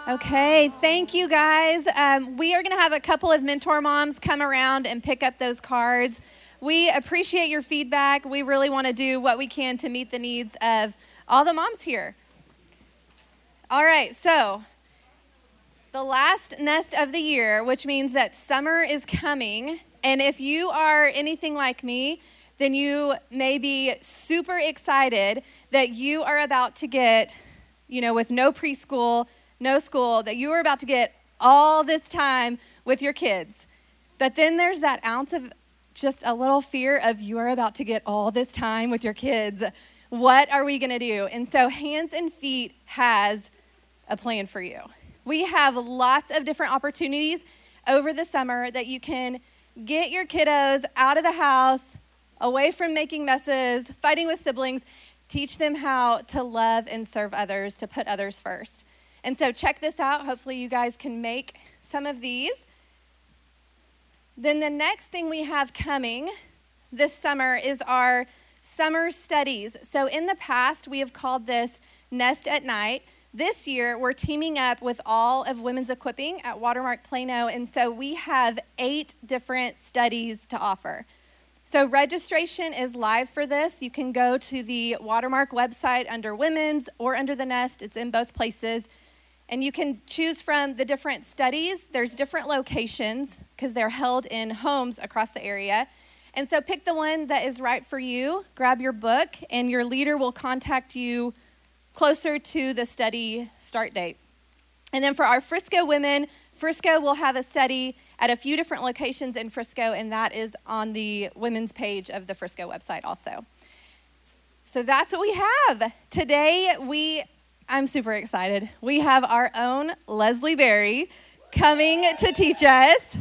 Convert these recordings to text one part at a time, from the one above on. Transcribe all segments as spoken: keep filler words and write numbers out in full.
Okay, thank you guys. Um, we are going to have a couple of mentor moms come around and pick up those cards. We appreciate your feedback. We really want to do what we can to meet the needs of all the moms here. All right, so the last nest of the year, which means that summer is coming. And if you are anything like me, then you may be super excited that you are about to get, you know, with no preschool, no school, that you are about to get all this time with your kids. But then there's that ounce of just a little fear of you are about to get all this time with your kids. What are we going to do? And so Hands and Feet has a plan for you. We have lots of different opportunities over the summer that you can get your kiddos out of the house, away from making messes, fighting with siblings, teach them how to love and serve others, to put others first. And so check this out. Hopefully you guys can make some of these. Then the next thing we have coming this summer is our summer studies. So in the past, we have called this Nest at Night. This year, we're teaming up with all of Women's Equipping at Watermark Plano, and so we have eight different studies to offer. So registration is live for this. You can go to the Watermark website under Women's or under the Nest. It's in both places. And you can choose from the different studies. There's different locations because they're held in homes across the area. And so pick the one that is right for you. Grab your book, and your leader will contact you closer to the study start date. And then for our Frisco women, Frisco will have a study at a few different locations in Frisco, and that is on the women's page of the Frisco website also. So that's what we have. Today, we, I'm super excited. We have our own Leslie Berry coming to teach us.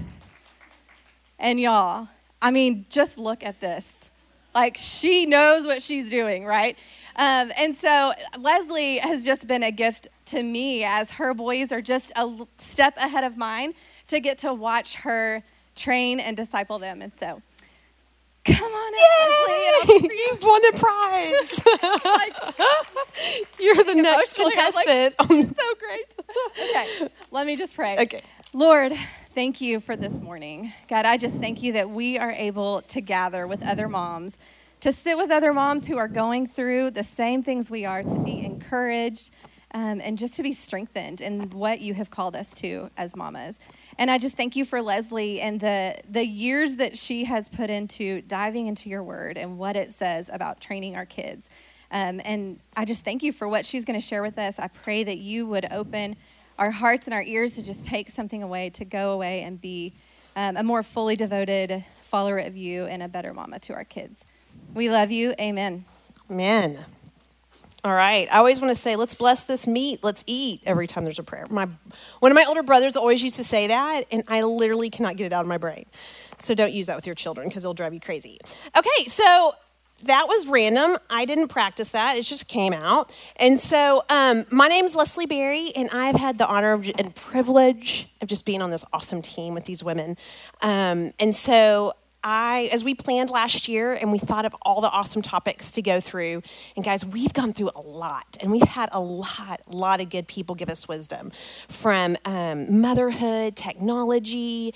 And y'all, I mean, just look at this. Like, she knows what she's doing, right? Um, and so Leslie has just been a gift to me, as her boys are just a step ahead of mine, to get to watch her train and disciple them. And so, come on up, Leslie. You. You've won a prize. Like, You're the next contestant. Like, so great. Okay, let me just pray. Okay. Lord, thank you for this morning. God, I just thank you that we are able to gather with other moms, to sit with other moms who are going through the same things we are, to be encouraged, um, and just to be strengthened in what you have called us to as mamas. And I just thank you for Leslie and the, the years that she has put into diving into your word and what it says about training our kids. Um, and I just thank you for what she's going to share with us. I pray that you would open our hearts and our ears to just take something away, to go away and be um, a more fully devoted follower of you and a better mama to our kids. We love you. Amen. Amen. All right. I always want to say, let's bless this meat. Let's eat every time there's a prayer. My One of my older brothers always used to say that, and I literally cannot get it out of my brain. So don't use that with your children because it'll drive you crazy. Okay, so that was random. I didn't practice that. It just came out. And so um, my name is Leslie Berry, and I've had the honor of, and privilege of just being on this awesome team with these women. Um, and so I, as we planned last year, and we thought of all the awesome topics to go through, and guys, we've gone through a lot, and we've had a lot, a lot of good people give us wisdom, from um, motherhood, technology,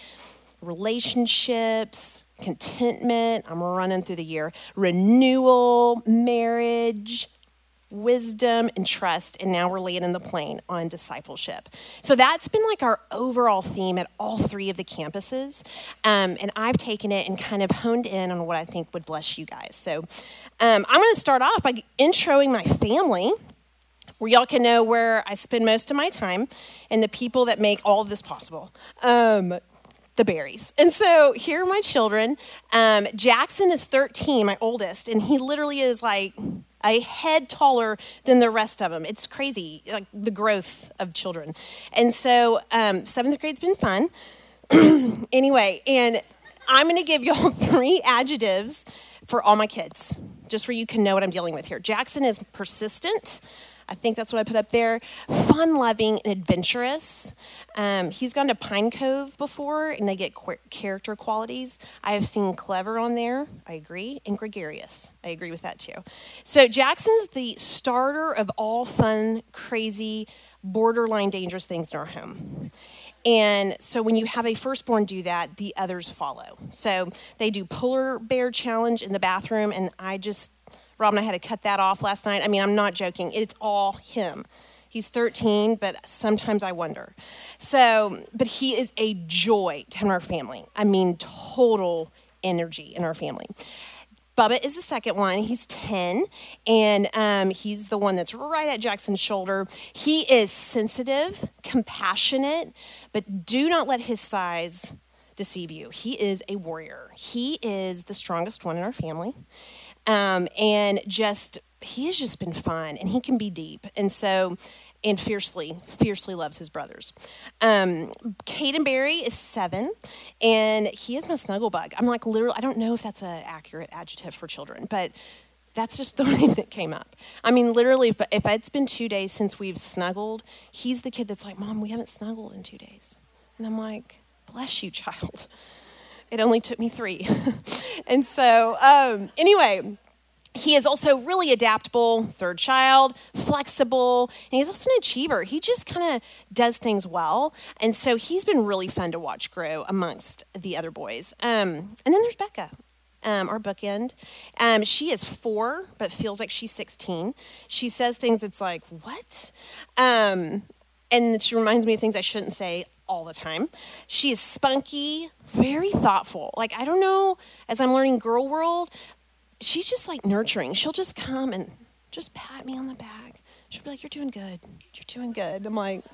relationships, contentment, I'm running through the year, renewal, marriage, wisdom, and trust, and now we're landing the plane on discipleship. So that's been like our overall theme at all three of the campuses, um, and I've taken it and kind of honed in on what I think would bless you guys. So um, I'm going to start off by introing my family, where y'all can know where I spend most of my time and the people that make all of this possible. Um, the Berries. And so here are my children. Um, Jackson is thirteen, my oldest, and he literally is like a head taller than the rest of them. It's crazy, like the growth of children. And so um, seventh grade's been fun. Anyway, and I'm going to give y'all three adjectives for all my kids, just so you can know what I'm dealing with here. Jackson is persistent. I think that's what I put up there. Fun-loving and adventurous. Um, he's gone to Pine Cove before, and they get qu- character qualities. I have seen clever on there. I agree. And gregarious. I agree with that too. So Jackson's the starter of all fun, crazy, borderline dangerous things in our home. And so when you have a firstborn do that, the others follow. So they do polar bear challenge in the bathroom, and I just, Rob and I had to cut that off last night. I mean, I'm not joking. It's all him. He's thirteen, but sometimes I wonder. So, but he is a joy to our family. I mean, total energy in our family. Bubba is the second one. He's ten, and um, he's the one that's right at Jackson's shoulder. He is sensitive, compassionate, but do not let his size deceive you. He is a warrior. He is the strongest one in our family, um, and just he has just been fun, and he can be deep, and so. And fiercely, fiercely loves his brothers. Um, Caden Barry is seven, and he is my snuggle bug. I'm like, literally, I don't know if that's an accurate adjective for children, but that's just the name that came up. I mean, literally, if, if it's been two days since we've snuggled, he's the kid that's like, Mom, we haven't snuggled in two days. And I'm like, bless you, child. It only took me three. And so, um, anyway, he is also really adaptable, third child, flexible, and he's also an achiever. He just kind of does things well, and so he's been really fun to watch grow amongst the other boys. Um, and then there's Becca, um, our bookend. Um, she is four, but feels like she's sixteen. She says things it's like, what? Um, and she reminds me of things I shouldn't say all the time. She is spunky, very thoughtful. Like, I don't know, as I'm learning girl world, she's just like nurturing. She'll just come and just pat me on the back. She'll be like, you're doing good. You're doing good. I'm like,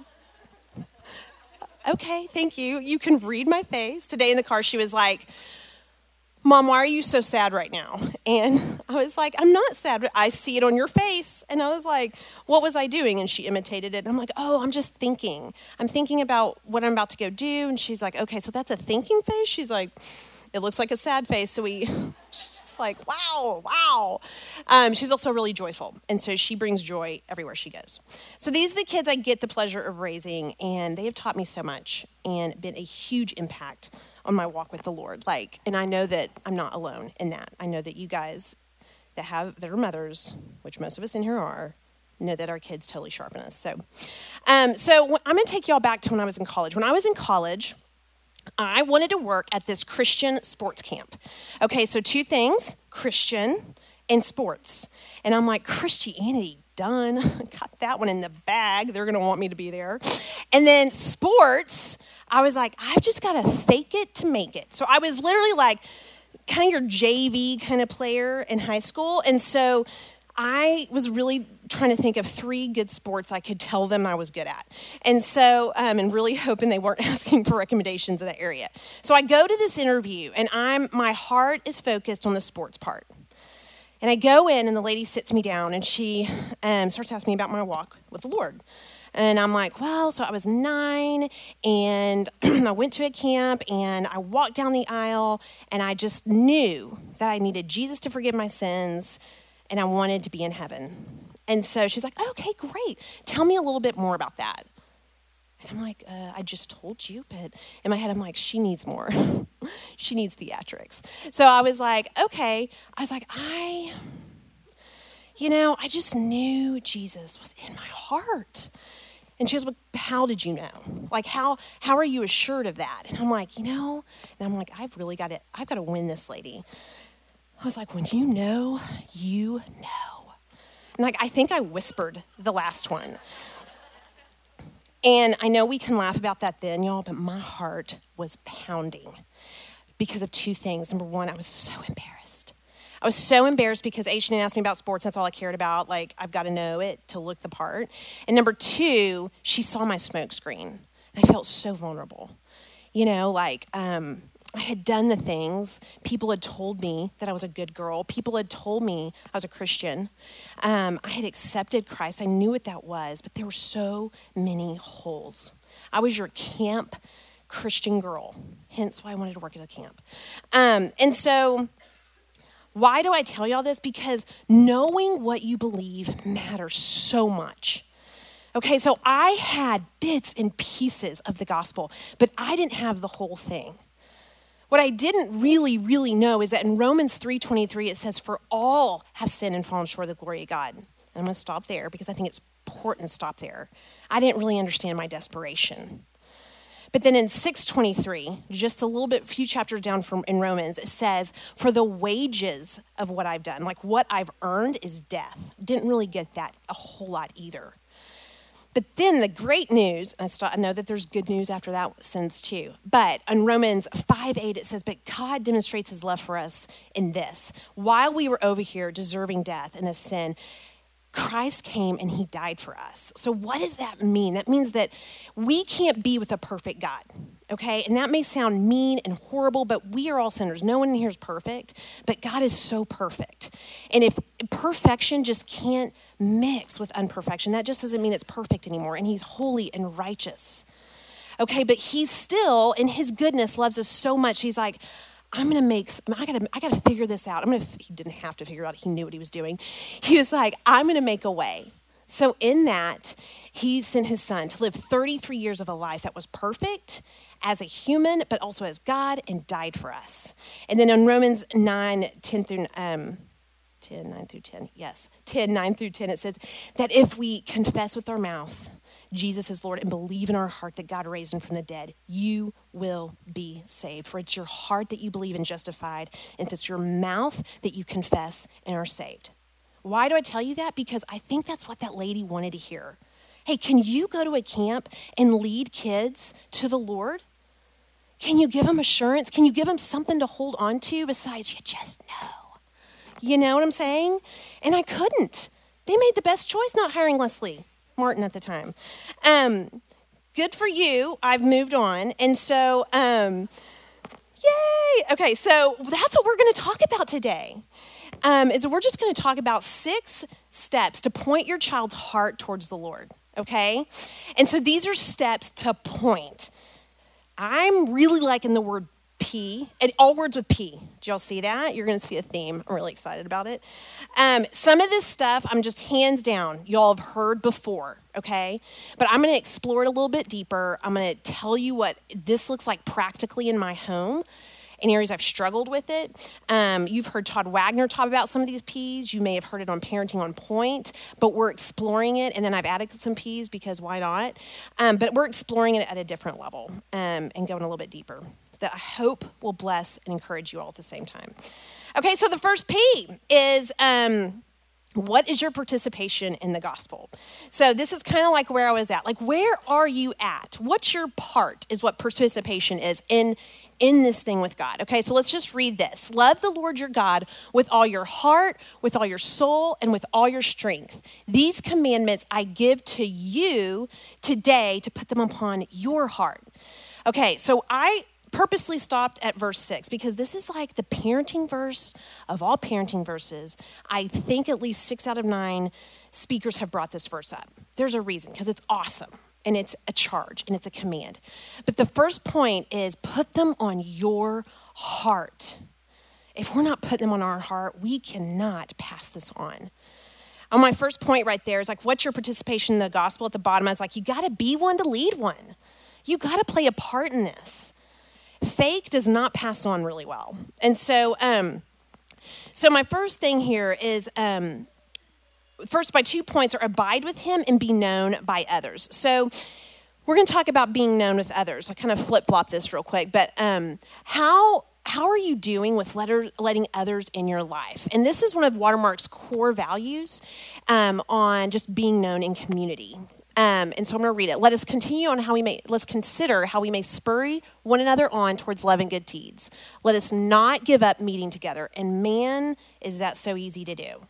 okay, thank you. You can read my face. Today in the car, she was like, Mom, why are you so sad right now? And I was like, I'm not sad. I see it on your face. And I was like, what was I doing? And she imitated it. And I'm like, oh, I'm just thinking. I'm thinking about what I'm about to go do. And she's like, okay, so that's a thinking face? She's like, it looks like a sad face. So we, she's just like, wow, wow. Um, she's also really joyful. And so she brings joy everywhere she goes. So these are the kids I get the pleasure of raising. And they have taught me so much and been a huge impact on my walk with the Lord. Like, and I know that I'm not alone in that. I know that you guys that have, that are mothers, which most of us in here are, know that our kids totally sharpen us. So, um, so I'm going to take y'all back to when I was in college. When I was in college, I wanted to work at this Christian sports camp. Okay, so two things, Christian and sports. And I'm like, Christianity, done. Got that one in the bag. They're going to want me to be there. And then sports, I was like, I've just got to fake it to make it. So I was literally like kind of your J V kind of player in high school. And so I was really trying to think of three good sports I could tell them I was good at. And so, um, and really hoping they weren't asking for recommendations in that area. So I go to this interview, and I'm my heart is focused on the sports part. And I go in, and the lady sits me down, and she um, starts asking me about my walk with the Lord. And I'm like, well, so I was nine, and I went to a camp, and I walked down the aisle, and I just knew that I needed Jesus to forgive my sins, and I wanted to be in heaven. And so she's like, okay, great. Tell me a little bit more about that. And I'm like, uh, I just told you, but in my head, I'm like, she needs more. She needs theatrics. So I was like, okay. I was like, I, you know, I just knew Jesus was in my heart. And she goes, well, how did you know? Like, how how are you assured of that? And I'm like, you know, and I'm like, I've really got to, I've got to win this lady. I was like, when you know, you know. And like, I think I whispered the last one. And I know we can laugh about that then, y'all, but my heart was pounding because of two things. Number one, I was so embarrassed. I was so embarrassed because Aishan asked me about sports. That's all I cared about. Like, I've got to know it to look the part. And number two, she saw my smoke screen. And I felt so vulnerable. You know, like, um, I had done the things. People had told me that I was a good girl. People had told me I was a Christian. Um, I had accepted Christ. I knew what that was, but there were so many holes. I was your camp Christian girl, hence why I wanted to work at a camp. Um, and so Why do I tell y'all this? Because knowing what you believe matters so much. Okay, so I had bits and pieces of the gospel, but I didn't have the whole thing. What I didn't really, really know is that in Romans three twenty-three, it says, for all have sinned and fallen short of the glory of God. And I'm going to stop there because I think it's important to stop there. I didn't really understand my desperation. But then in six twenty-three, just a little bit, few chapters down from in Romans, it says, for the wages of what I've done, like what I've earned is death. Didn't really get that a whole lot either. But then the great news, I, start, I know that there's good news after that sentence too, but in Romans five eight, it says, but God demonstrates his love for us in this. While we were over here deserving death in a sin, Christ came and he died for us. So what does that mean? That means that we can't be with a perfect God, okay? And that may sound mean and horrible, but we are all sinners. No one in here is perfect, but God is so perfect. And if perfection just can't mix with imperfection, that just doesn't mean it's perfect anymore. And he's holy and righteous, okay? But he still, in his goodness, loves us so much. He's like, I'm going to make, I got to I got to figure this out. I'm going to, he didn't have to figure it out. He knew what he was doing. He was like, I'm going to make a way. So in that, he sent his son to live thirty-three years of a life that was perfect as a human, but also as God, and died for us. And then in Romans nine, ten through, um, ten, nine through ten, yes, ten, nine through ten, it says that if we confess with our mouth Jesus is Lord and believe in our heart that God raised him from the dead, you will be saved. For it's your heart that you believe and justified, and it's your mouth that you confess and are saved. Why do I tell you that? Because I think that's what that lady wanted to hear. Hey, can you go to a camp and lead kids to the Lord? Can you give them assurance? Can you give them something to hold on to besides you just know? You know what I'm saying? And I couldn't. They made the best choice not hiring Leslie Martin at the time. Um, good for you. I've moved on. And so, um, yay. Okay, so that's what we're going to talk about today. Um, is we're just going to talk about six steps to point your child's heart towards the Lord, okay? And so these are steps to point. I'm really liking the word P, and all words with P. Do y'all see that? You're going to see a theme. I'm really excited about it. Um, some of this stuff, I'm just hands down, y'all have heard before, okay? But I'm going to explore it a little bit deeper. I'm going to tell you what this looks like practically in my home, in areas I've struggled with it. Um, you've heard Todd Wagner talk about some of these P's. You may have heard it on Parenting on Point, but we're exploring it, and then I've added some P's because why not? Um, but we're exploring it at a different level um, and going a little bit deeper that I hope will bless and encourage you all at the same time. Okay, so the first P is... Um, what is your participation in the gospel? So this is kind of like where I was at. Like, where are you at? What's your part is what participation is in, in this thing with God. Okay, so let's just read this. Love the Lord your God with all your heart, with all your soul, and with all your strength. These commandments I give to you today to put them upon your heart. Okay, so I purposely stopped at verse six because this is like the parenting verse of all parenting verses. I think at least six out of nine speakers have brought this verse up. There's a reason, because it's awesome and it's a charge and it's a command. But the first point is put them on your heart. If we're not putting them on our heart, we cannot pass this on. On my first point right there is like, what's your participation in the gospel? At the bottom, I was like, you got to be one to lead one. You got to play a part in this. Fake does not pass on really well. And so um, so my first thing here is, um, first by two points are abide with him and be known by others. So we're going to talk about being known with others. I kind of flip-flop this real quick. But um, how how are you doing with letter, letting others in your life? And this is one of Watermark's core values um, on just being known in community. Um, and so I'm going to read it. Let us continue on how we may, let's consider how we may spur one another on towards love and good deeds. Let us not give up meeting together. And man, is that so easy to do.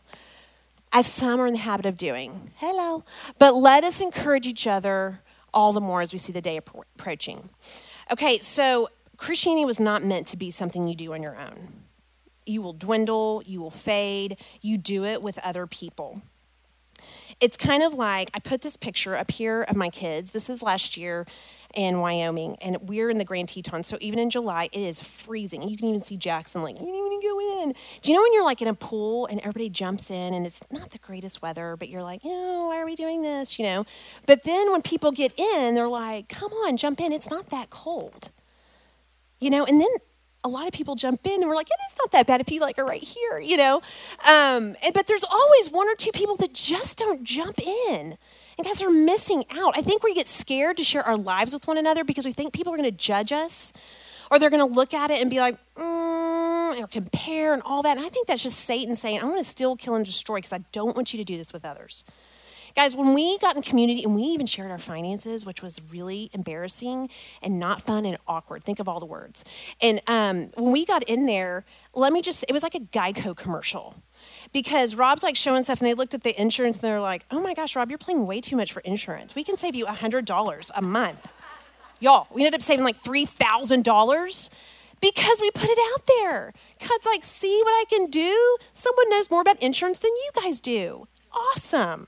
As some are in the habit of doing. Hello. But let us encourage each other all the more as we see the day approaching. Okay, so Christianity was not meant to be something you do on your own. You will dwindle, you will fade, you do it with other people. it's kind of like, I put this picture up here of my kids. This is last year in Wyoming, and we're in the Grand Tetons. So even in July, it is freezing. You can even see Jackson like, you don't even go in. Do you know when you're like in a pool and everybody jumps in and it's not the greatest weather, but you're like, oh, why are we doing this, you know? But then when people get in, they're like, come on, jump in. It's not that cold, you know? And then a lot of people jump in and we're like, it is not that bad if you like are right here, you know? Um, and, but there's always one or two people that just don't jump in. And guys, are missing out. I think we get scared to share our lives with one another because we think people are going to judge us or they're going to look at it and be like, mm, or compare and all that. And I think that's just Satan saying, I want to steal, kill, and destroy because I don't want you to do this with others. Guys, when we got in community and we even shared our finances, which was really embarrassing and not fun and awkward. Think of all the words. And um, when we got in there, let me just, it was like a Geico commercial. Because Rob's like showing stuff and they looked at the insurance and they're like, oh my gosh, Rob, you're paying way too much for insurance. We can save you one hundred dollars a month. Y'all, we ended up saving like three thousand dollars because we put it out there. God's like, see what I can do? Someone knows more about insurance than you guys do. Awesome.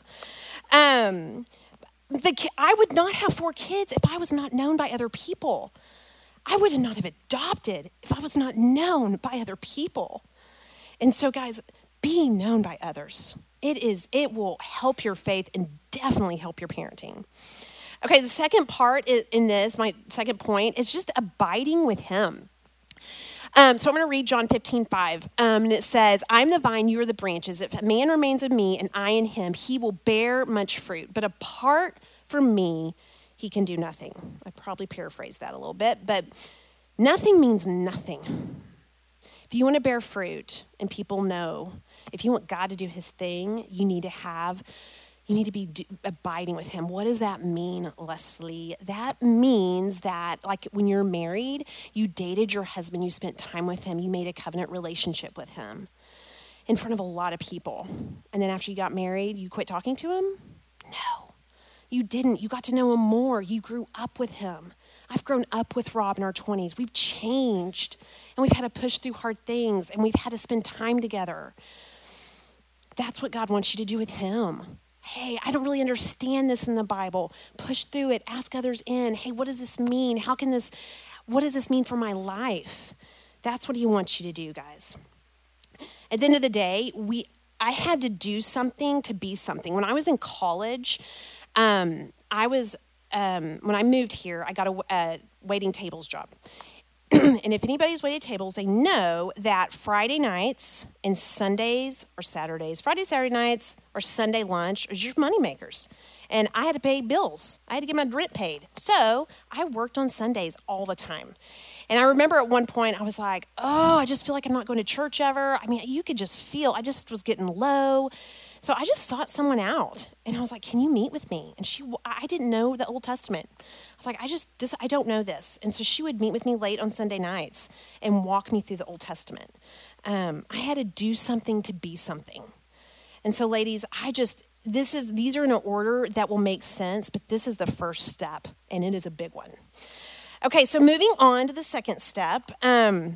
Um, the, I would not have four kids if I was not known by other people. I would not have adopted if I was not known by other people. And so, guys, being known by others, it is, it will help your faith and definitely help your parenting. Okay, the second part in this, my second point, is just abiding with him. Um, so I'm going to read John fifteen five, um, and it says, I'm the vine, you are the branches. If a man remains in me and I in him, he will bear much fruit. But apart from me, he can do nothing. I probably paraphrased that a little bit, but nothing means nothing. If you want to bear fruit and people know, if you want God to do his thing, you need to have, you need to be do, abiding with him. What does that mean, Leslie? That means that, like, when you're married, you dated your husband, you spent time with him, you made a covenant relationship with him in front of a lot of people. And then after you got married, you quit talking to him? No, you didn't. You got to know him more. You grew up with him. I've grown up with Rob in our twenties. We've changed, and we've had to push through hard things, and we've had to spend time together. That's what God wants you to do with him. Hey, I don't really understand this in the Bible. Push through it. Ask others in. Hey, what does this mean? How can this, what does this mean for my life? That's what he wants you to do, guys. At the end of the day, we, I had to do something to be something. When I was in college, um, I was, um, when I moved here, I got a, a waiting tables job. And if anybody's waited tables, they know that Friday nights and Sundays or Saturdays, Friday, Saturday nights or Sunday lunch is your money makers. And I had to pay bills. I had to get my rent paid. So I worked on Sundays all the time. And I remember at one point I was like, oh, I just feel like I'm not going to church ever. I mean, you could just feel, I just was getting low. So I just sought someone out, and I was like, can you meet with me? And she, I didn't know the Old Testament. I was like, I just, this, I don't know this. And so she would meet with me late on Sunday nights and walk me through the Old Testament. Um, I had to do something to be something. And so ladies, I just, this is, these are in an order that will make sense, but this is the first step, and it is a big one. Okay, so moving on to the second step, um,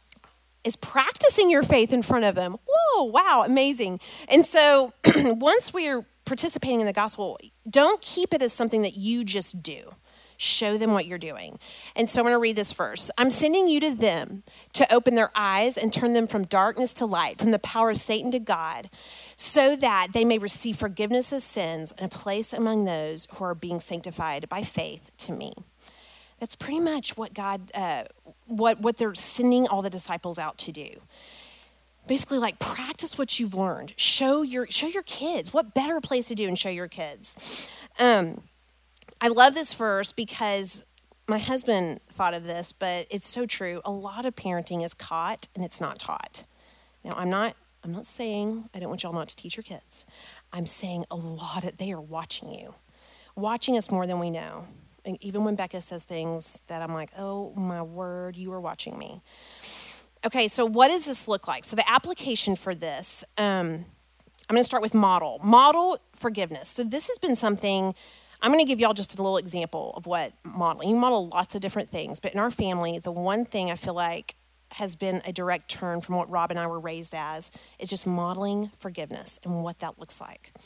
is practicing your faith in front of them. Whoa, wow, amazing. And so once we're participating in the gospel, don't keep it as something that you just do. Show them what you're doing. And so I'm going to read this verse. I'm sending you to them to open their eyes and turn them from darkness to light, from the power of Satan to God, so that they may receive forgiveness of sins and a place among those who are being sanctified by faith to me. That's pretty much what God, uh, what, what they're sending all the disciples out to do. Basically, like, practice what you've learned. Show your show your kids. What better place to do and show your kids? Um, I love this verse because my husband thought of this, but it's so true. A lot of parenting is caught and it's not taught. Now, I'm not I'm not saying I don't want y'all not to teach your kids. I'm saying a lot of, they are watching you, watching us more than we know. And even when Becca says things that I'm like, oh, my word, you are watching me. Okay, so what does this look like? So the application for this, um, I'm going to start with model. Model forgiveness. So this has been something, I'm going to give y'all just a little example of what modeling. You model lots of different things, but in our family, the one thing I feel like has been a direct turn from what Rob and I were raised as is just modeling forgiveness and what that looks like.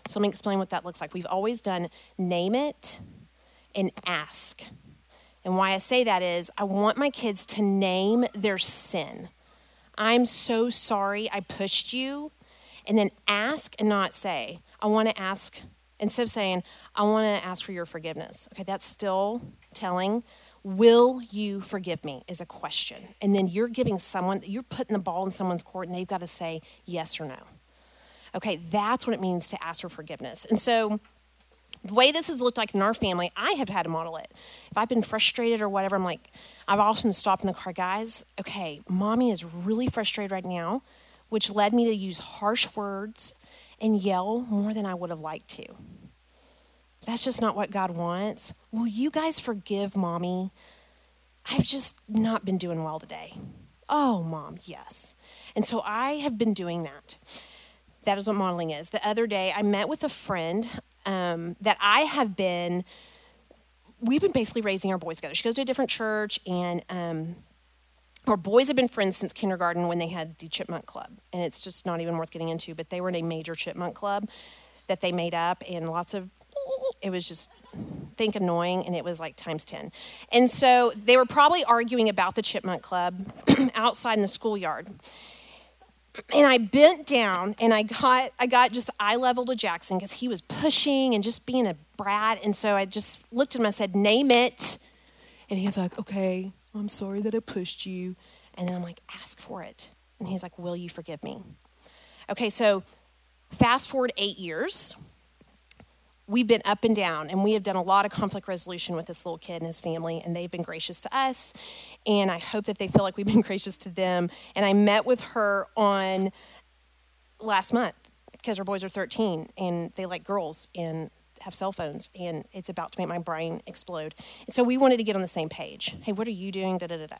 So let me explain what that looks like. We've always done name it and ask. And why I say that is I want my kids to name their sin. I'm so sorry I pushed you. And then ask and not say. I want to ask, instead of saying, I want to ask for your forgiveness. Okay, that's still telling. Will you forgive me is a question. And then you're giving someone, you're putting the ball in someone's court and they've got to say yes or no. Okay, that's what it means to ask for forgiveness. And so the way this has looked like in our family, I have had to model it. If I've been frustrated or whatever, I'm like, I've often stopped in the car, guys, okay, mommy is really frustrated right now, which led me to use harsh words and yell more than I would have liked to. That's just not what God wants. Will you guys forgive mommy? I've just not been doing well today. Oh, mom, yes. And so I have been doing that. That is what modeling is. The other day, I met with a friend um, that I have been, we've been basically raising our boys together. She goes to a different church, and um, our boys have been friends since kindergarten when they had the Chipmunk Club. And it's just not even worth getting into, but they were in a major Chipmunk Club that they made up, and lots of, it was just, think annoying, and it was like times ten. And so they were probably arguing about the Chipmunk Club outside in the schoolyard. And I bent down and I got I got just eye level to Jackson because he was pushing and just being a brat. And so I just looked at him and I said, name it. And he was like, okay, I'm sorry that I pushed you. And then I'm like, ask for it. And he's like, will you forgive me? Okay, so fast forward eight years. We've been up and down, and we have done a lot of conflict resolution with this little kid and his family, and they've been gracious to us, and I hope that they feel like we've been gracious to them. And I met with her on last month because her boys are thirteen, and they like girls and have cell phones, and it's about to make my brain explode. And so we wanted to get on the same page. Hey, what are you doing? Da, da, da, da.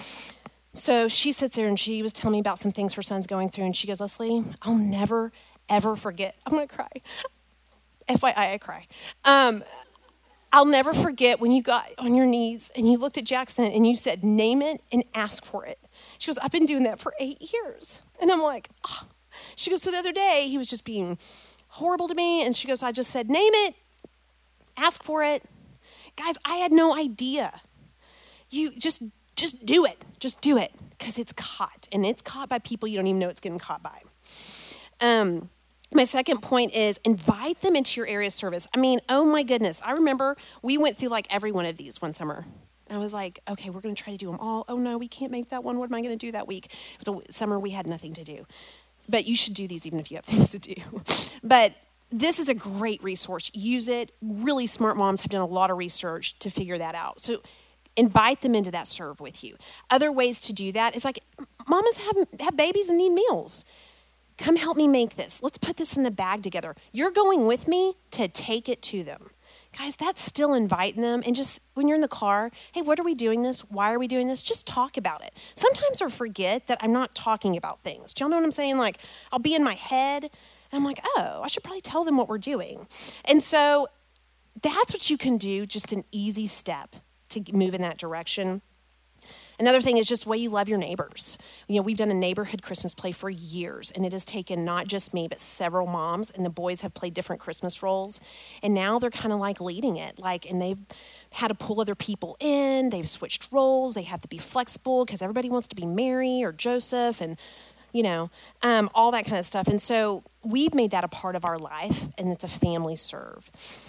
So she sits there, and she was telling me about some things her son's going through, and she goes, Leslie, I'll never, ever forget. I'm going to cry. F Y I, I cry. Um, I'll never forget when you got on your knees and you looked at Jackson and you said, name it and ask for it. She goes, I've been doing that for eight years. And I'm like, oh. She goes, so the other day he was just being horrible to me. And she goes, I just said, name it, ask for it. Guys, I had no idea. You just, just do it. Just do it because it's caught. And it's caught by people you don't even know it's getting caught by. Um. My second point is invite them into your area of service. I mean, oh my goodness. I remember we went through like every one of these one summer. And I was like, okay, we're going to try to do them all. Oh no, we can't make that one. What am I going to do that week? It was a summer we had nothing to do. But you should do these even if you have things to do. But this is a great resource. Use it. Really smart moms have done a lot of research to figure that out. So invite them into that serve with you. Other ways to do that is like mamas have, have babies and need meals. Come help me make this. Let's put this in the bag together. You're going with me to take it to them. Guys, that's still inviting them. And just when you're in the car, hey, what are we doing this? Why are we doing this? Just talk about it. Sometimes I forget that I'm not talking about things. Do y'all know what I'm saying? Like, I'll be in my head, and I'm like, oh, I should probably tell them what we're doing. And so that's what you can do, just an easy step to move in that direction. Another thing is just the way you love your neighbors. You know, we've done a neighborhood Christmas play for years, and it has taken not just me, but several moms, and the boys have played different Christmas roles, and now they're kind of like leading it, like, and they've had to pull other people in, they've switched roles, they have to be flexible because everybody wants to be Mary or Joseph, and, you know, um, all that kind of stuff. And so we've made that a part of our life, and it's a family serve.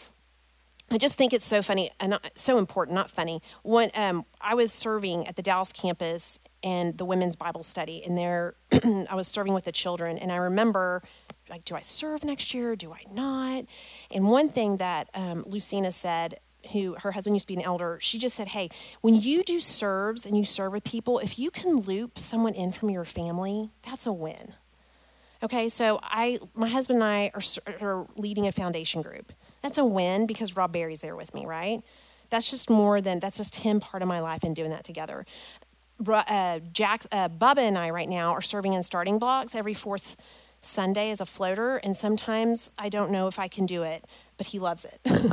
I just think it's so funny and so important, not funny. When um, I was serving at the Dallas campus and the women's Bible study, and there I was serving with the children, and I remember, like, do I serve next year? Do I not? And one thing that um, Lucina said, who her husband used to be an elder, she just said, hey, when you do serves and you serve with people, if you can loop someone in from your family, that's a win. Okay, so I, my husband and I are, are leading a foundation group. That's a win because Rob Barry's there with me, right? That's just more than, that's just him part of my life and doing that together. Uh, Jack, uh, Bubba and I right now are serving in starting blocks every fourth Sunday as a floater, and sometimes I don't know if I can do it, but he loves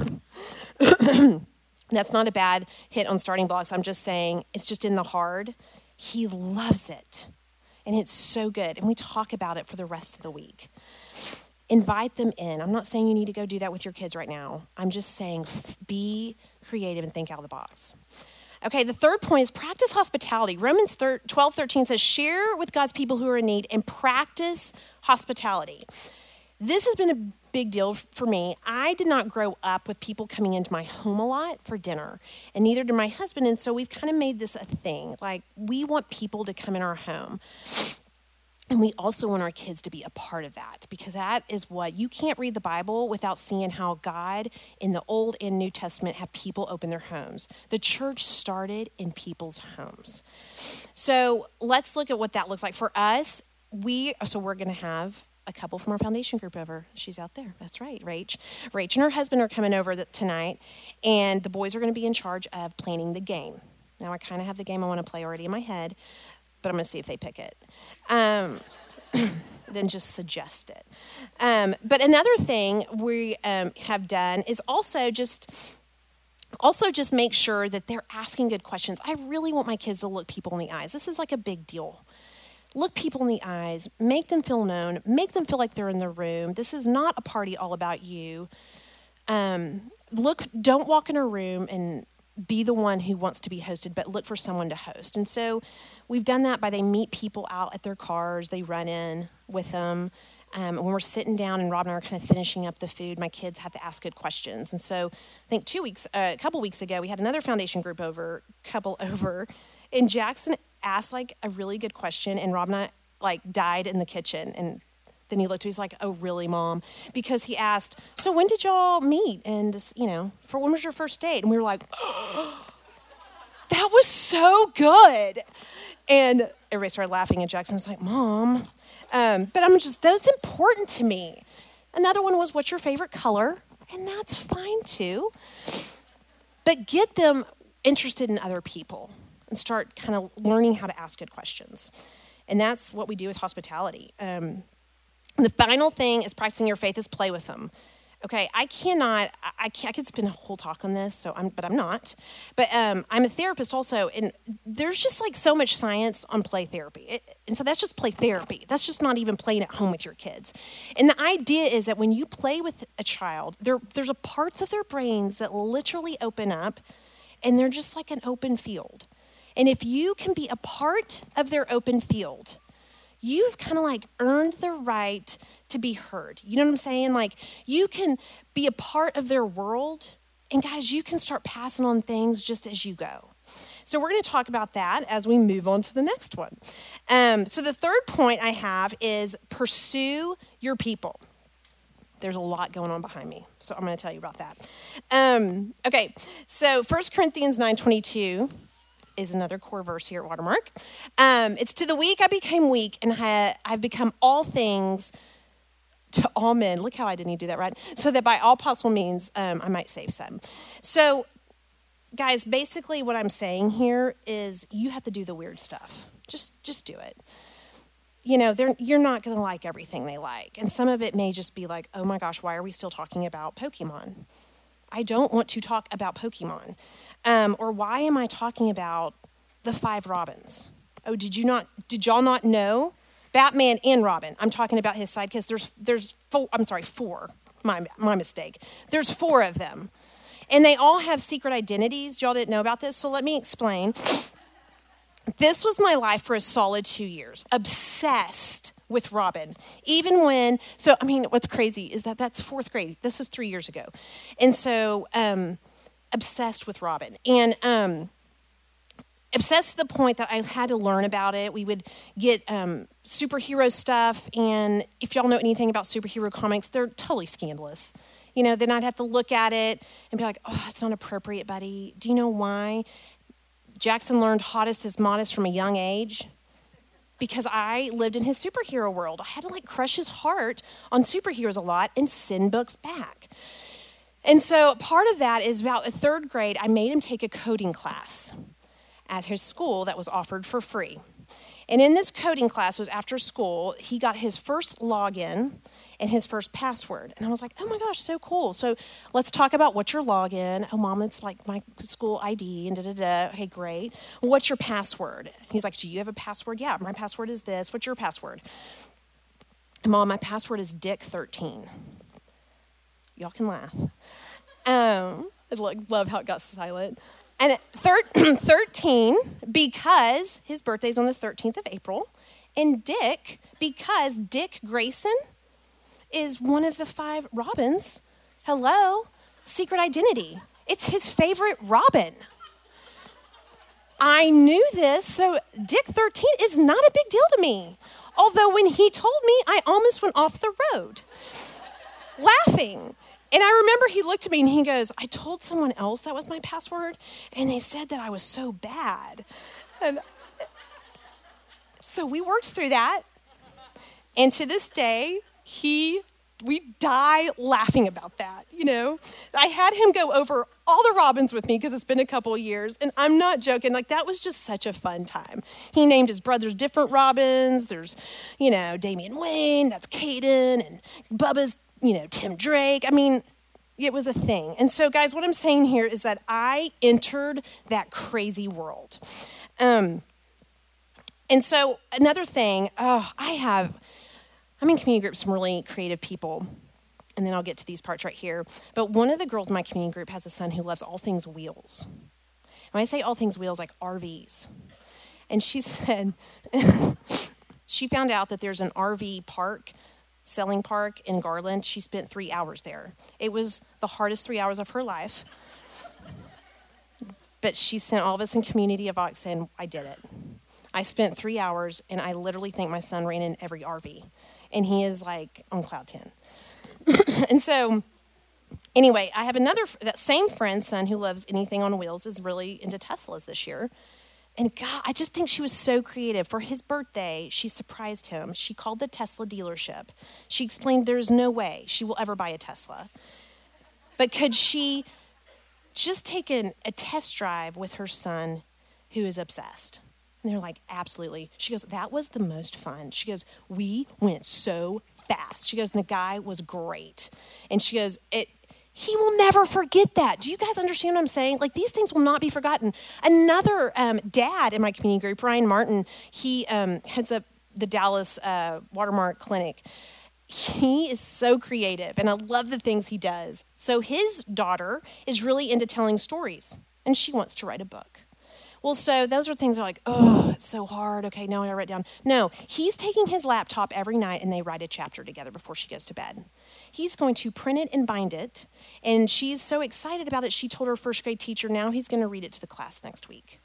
it. That's not a bad hit on starting blocks. I'm just saying it's just in the hard. He loves it, and it's so good, and we talk about it for the rest of the week. invite them in. I'm not saying you need to go do that with your kids right now. I'm just saying be creative and think out of the box. Okay, the third point is practice hospitality. Romans twelve thirteen says, share with God's people who are in need and practice hospitality. This has been a big deal for me. I did not grow up with people coming into my home a lot for dinner, and neither did my husband. And so we've kind of made this a thing. Like, we want people to come in our home. And we also want our kids to be a part of that, because that is what, you can't read the Bible without seeing how God in the Old and New Testament have people open their homes. The church started in people's homes. So let's look at what that looks like. For us, we, so we're going to have a couple from our foundation group over. She's out there. That's right, Rach. Rach and her husband are coming over tonight, and the boys are going to be in charge of planning the game. Now I kind of have the game I want to play already in my head, but I'm going to see if they pick it. Um, then just suggest it. Um, but another thing we um, have done is also just also just make sure that they're asking good questions. I really want my kids to look people in the eyes. This is like a big deal. Look people in the eyes, make them feel known, make them feel like they're in the room. This is not a party all about you. Um, look, don't walk in a room and be the one who wants to be hosted, but look for someone to host. And so we've done that by they meet people out at their cars, they run in with them. Um, when we're sitting down and Rob and I are kind of finishing up the food, my kids have to ask good questions. And so I think two weeks, uh, a couple weeks ago, we had another foundation group over, couple over, and Jackson asked like a really good question, and Rob and I like died in the kitchen. And then he looked at me, he's like, oh, really, Mom? Because he asked, so when did y'all meet? And, you know, for when was your first date? And we were like, oh, that was so good. And everybody started laughing, and Jackson was like, Mom. Um, but I'm just, that's important to me. Another one was, what's your favorite color? And that's fine too. But get them interested in other people and start kind of learning how to ask good questions. And that's what we do with hospitality. Um, the final thing is practicing your faith is play with them. Okay, I cannot, I, I, can, I could spend a whole talk on this, so I'm, but I'm not. But um, I'm a therapist also, and there's just like so much science on play therapy. It, and so that's just play therapy. That's just not even playing at home with your kids. And the idea is that when you play with a child, there, there's a parts of their brains that literally open up, and they're just like an open field. And if you can be a part of their open field, you've kind of like earned the right to be heard. You know what I'm saying? Like, you can be a part of their world, and guys, you can start passing on things just as you go. So we're going to talk about that as we move on to the next one. Um, so the third point I have is pursue your people. There's a lot going on behind me, so I'm going to tell you about that. Um, okay, so First Corinthians nine twenty-two is another core verse here at Watermark. Um, it's to the weak I became weak, and ha- I've become all things to all men. Look how I didn't do that right. So that by all possible means, um, I might save some. So, guys, basically what I'm saying here is you have to do the weird stuff. Just, just do it. You know, they're, you're not going to like everything they like. And some of it may just be like, oh my gosh, why are we still talking about Pokemon? I don't want to talk about Pokemon. Um, or why am I talking about the five Robins? Oh, did you not, did y'all not know? Batman and Robin. I'm talking about his sidekicks. There's, there's four, I'm sorry, four. My, my mistake. There's four of them. And they all have secret identities. Y'all didn't know about this, so let me explain. This was my life for a solid two years. Obsessed with Robin. Even when, so, I mean, what's crazy is that that's fourth grade. This is three years ago. And so, um, obsessed with Robin. And, um, obsessed to the point that I had to learn about it. We would get um, superhero stuff, and if y'all know anything about superhero comics, they're totally scandalous. You know, then I'd have to look at it and be like, oh, it's not appropriate, buddy. Do you know why? Jackson learned hottest is modest from a young age because I lived in his superhero world. I had to like crush his heart on superheroes a lot and send books back. And so part of that is about a third grade, I made him take a coding class at his school that was offered for free. And in this coding class, it was after school, he got his first login and his first password. And I was like, oh my gosh, so cool. So let's talk about what's your login. Oh, Mom, it's like my school I D and da-da-da. Okay, great. What's your password? He's like, do you have a password? Yeah, my password is this. What's your password? Mom, my password is Dick thirteen. Y'all can laugh. Um, I lo- love how it got silent. And thir- thirteen, because his birthday's on the thirteenth of April. And Dick, because Dick Grayson is one of the five Robins. Hello, secret identity. It's his favorite Robin. I knew this, so Dick thirteen is not a big deal to me. Although when he told me, I almost went off the road, laughing. And I remember he looked at me and he goes, I told someone else that was my password, and they said that I was so bad. And so we worked through that. And to this day, he, we die laughing about that, you know. I had him go over all the Robins with me because it's been a couple of years, and I'm not joking. Like, that was just such a fun time. He named his brothers different Robins. There's, you know, Damian Wayne, that's Caden, and Bubba's, you know, Tim Drake. I mean, it was a thing. And so, guys, what I'm saying here is that I entered that crazy world. Um, and so another thing, oh, I have, I'm in community groups, some really creative people. And then I'll get to these parts right here. But one of the girls in my community group has a son who loves all things wheels. When I say all things wheels, like R Vs. And she said, she found out that there's an R V park, selling park in Garland. She spent three hours there. It was the hardest three hours of her life. But she sent all of us in community a box saying, I did it. I spent three hours, and I literally think my son ran in every R V. And he is like on cloud ten. And so, anyway, I have another, that same friend's son who loves anything on wheels is really into Teslas this year. And God, I just think she was so creative. For his birthday, she surprised him. She called the Tesla dealership. She explained there's no way she will ever buy a Tesla. But could she just take an, a test drive with her son who is obsessed? And they're like, absolutely. She goes, that was the most fun. She goes, we went so fast. She goes, and the guy was great. And she goes, it. He will never forget that. Do you guys understand what I'm saying? Like, these things will not be forgotten. Another um, dad in my community group, Ryan Martin, he um, heads up the Dallas uh, Watermark Clinic. He is so creative, and I love the things he does. So his daughter is really into telling stories, and she wants to write a book. Well, so those are things that are like, oh, it's so hard. Okay, now I gotta write it down. No, he's taking his laptop every night, and they write a chapter together before she goes to bed. He's going to print it and bind it, and she's so excited about it, she told her first grade teacher, now he's going to read it to the class next week.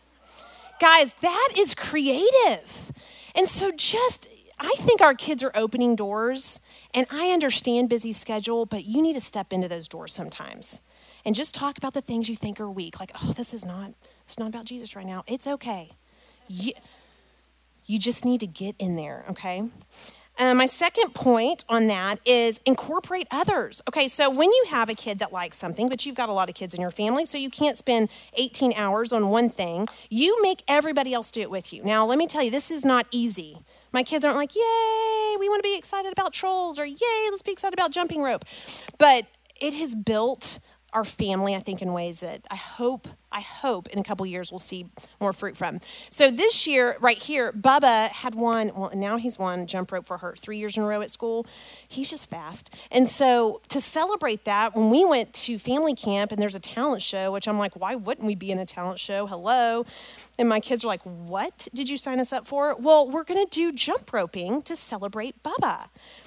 Guys, that is creative. And so just, I think our kids are opening doors, and I understand busy schedule, but you need to step into those doors sometimes. And just talk about the things you think are weak. Like, oh, this is not, it's not about Jesus right now. It's okay. You, you just need to get in there, okay? Uh, my second point on that is incorporate others. Okay, so when you have a kid that likes something, but you've got a lot of kids in your family, so you can't spend eighteen hours on one thing, you make everybody else do it with you. Now, let me tell you, this is not easy. My kids aren't like, yay, we want to be excited about trolls, or yay, let's be excited about jumping rope. But it has built our family, I think, in ways that I hope, I hope in a couple years we'll see more fruit from. So this year, right here, Bubba had won, well, now he's won jump rope for her three years in a row at school. He's just fast. And so to celebrate that, when we went to family camp and there's a talent show, which I'm like, why wouldn't we be in a talent show? Hello. And my kids are like, what did you sign us up for? Well, we're going to do jump roping to celebrate Bubba.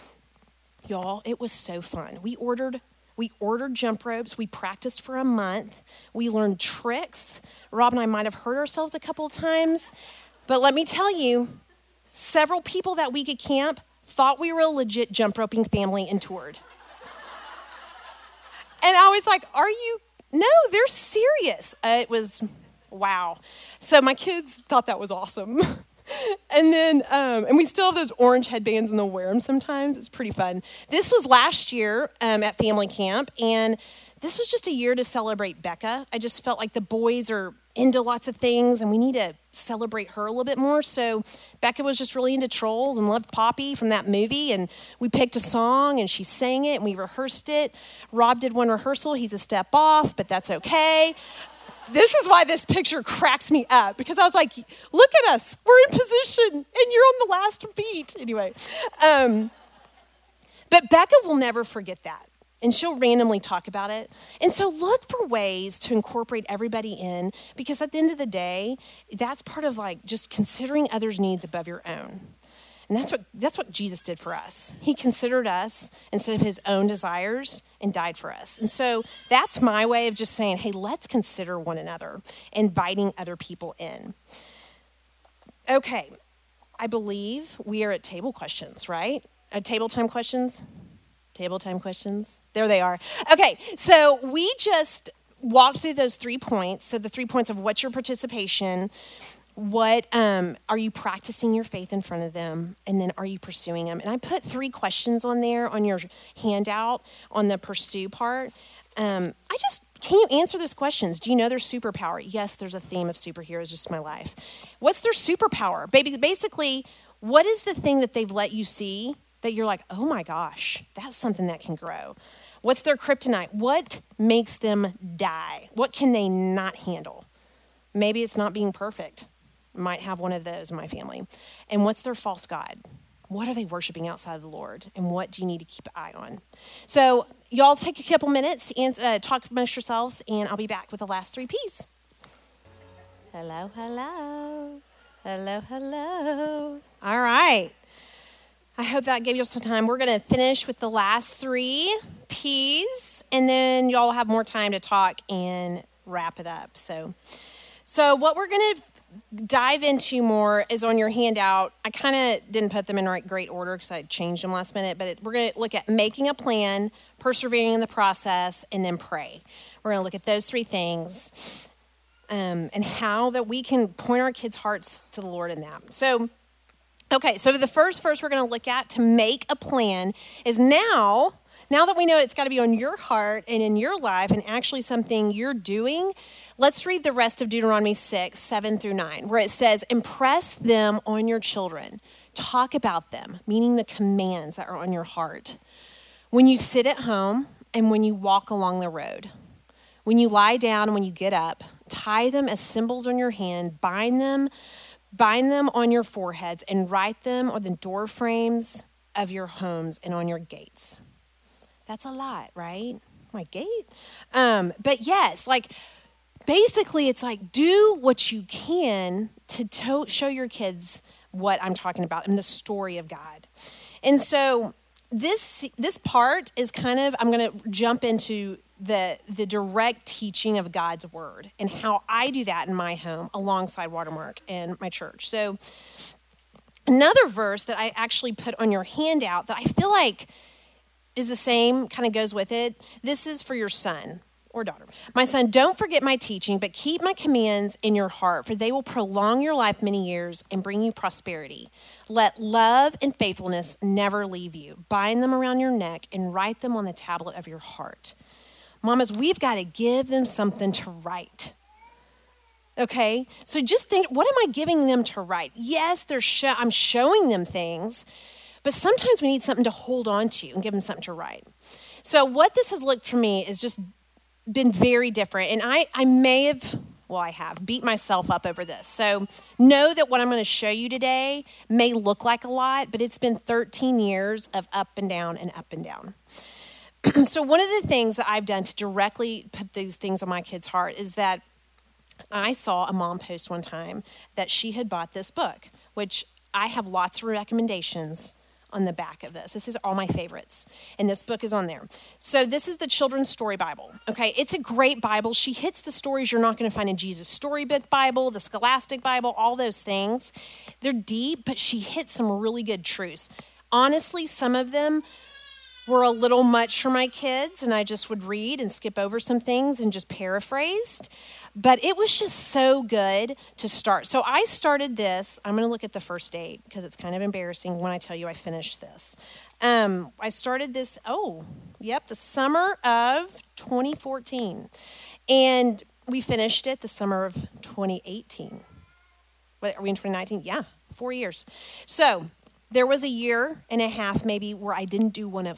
Y'all, it was so fun. We ordered We ordered jump ropes. We practiced for a month. We learned tricks. Rob and I might have hurt ourselves a couple of times. But let me tell you, several people that week at camp thought we were a legit jump roping family and toured. And I was like, are you? No, they're serious. Uh, it was, wow. So my kids thought that was awesome. And then, um, and we still have those orange headbands and they'll wear them sometimes. It's pretty fun. This was last year um, at family camp, and this was just a year to celebrate Becca. I just felt like the boys are into lots of things, and we need to celebrate her a little bit more. So Becca was just really into Trolls and loved Poppy from that movie, and we picked a song, and she sang it, and we rehearsed it. Rob did one rehearsal. He's a step off, but that's okay. This is why this picture cracks me up, because I was like, look at us. We're in position, and you're on the last beat. Anyway, um, but Becca will never forget that, and she'll randomly talk about it. And so look for ways to incorporate everybody in, because at the end of the day, that's part of like just considering others' needs above your own. And that's what that's what Jesus did for us. He considered us instead of his own desires and died for us. And so that's my way of just saying, hey, let's consider one another, inviting other people in. Okay, I believe we are at table questions, right? At table time questions? Table time questions? There they are. Okay, so we just walked through those three points. So the three points of what's your participation, What um, are you practicing your faith in front of them? And then are you pursuing them? And I put three questions on there on your handout on the pursue part. Um, I just, can you answer those questions? Do you know their superpower? Yes, there's a theme of superheroes, just my life. What's their superpower? Baby, basically, what is the thing that they've let you see that you're like, oh my gosh, that's something that can grow? What's their kryptonite? What makes them die? What can they not handle? Maybe it's not being perfect. Might have one of those in my family. And what's their false god? What are they worshiping outside of the Lord? And what do you need to keep an eye on? So y'all take a couple minutes and uh, talk amongst yourselves, and I'll be back with the last three P's. Hello, hello. Hello, hello. All right. I hope that gave you some time. We're going to finish with the last three P's, and then y'all have more time to talk and wrap it up. So, so what we're going to dive into more is on your handout. I kind of didn't put them in right great order because I changed them last minute, but it, we're going to look at making a plan, persevering in the process, and then pray. We're going to look at those three things um, and how that we can point our kids' hearts to the Lord in that. So, okay, so the first verse we're going to look at to make a plan is now, now that we know it's got to be on your heart and in your life and actually something you're doing, let's read the rest of Deuteronomy six, seven through nine, where it says, impress them on your children. Talk about them, meaning the commands that are on your heart. When you sit at home and when you walk along the road, when you lie down and when you get up, tie them as symbols on your hand, bind them, bind them on your foreheads, and write them on the door frames of your homes and on your gates. That's a lot, right? My gate? Um, but yes, like, basically, it's like do what you can to, to show your kids what I'm talking about and the story of God. And so this this part is kind of, I'm going to jump into the, the direct teaching of God's word and how I do that in my home alongside Watermark and my church. So another verse that I actually put on your handout that I feel like is the same, kind of goes with it. This is for your son or daughter. My son, don't forget my teaching, but keep my commands in your heart, for they will prolong your life many years and bring you prosperity. Let love and faithfulness never leave you. Bind them around your neck and write them on the tablet of your heart. Mamas, we've got to give them something to write. Okay? So just think, what am I giving them to write? Yes, they're show, I'm showing them things, but sometimes we need something to hold on to and give them something to write. So what this has looked for me is just been very different. And I, I may have, well, I have beat myself up over this. So know that what I'm going to show you today may look like a lot, but it's been thirteen years of up and down and up and down. So one of the things that I've done to directly put these things on my kids' heart is that I saw a mom post one time that she had bought this book, which I have lots of recommendations on the back of this. This is all my favorites, and this book is on there. So this is the Children's Story Bible, okay? It's a great Bible. She hits the stories you're not going to find in Jesus' Storybook Bible, the Scholastic Bible, all those things. They're deep, but she hits some really good truths. Honestly, some of them were a little much for my kids, and I just would read and skip over some things and just paraphrased. But it was just so good to start. So I started this. I'm going to look at the first date because it's kind of embarrassing when I tell you I finished this. Um, I started this, oh, yep, the summer of twenty fourteen. And we finished it the summer of twenty eighteen. What, are we in twenty nineteen? Yeah, four years. So there was a year and a half maybe where I didn't do one of them.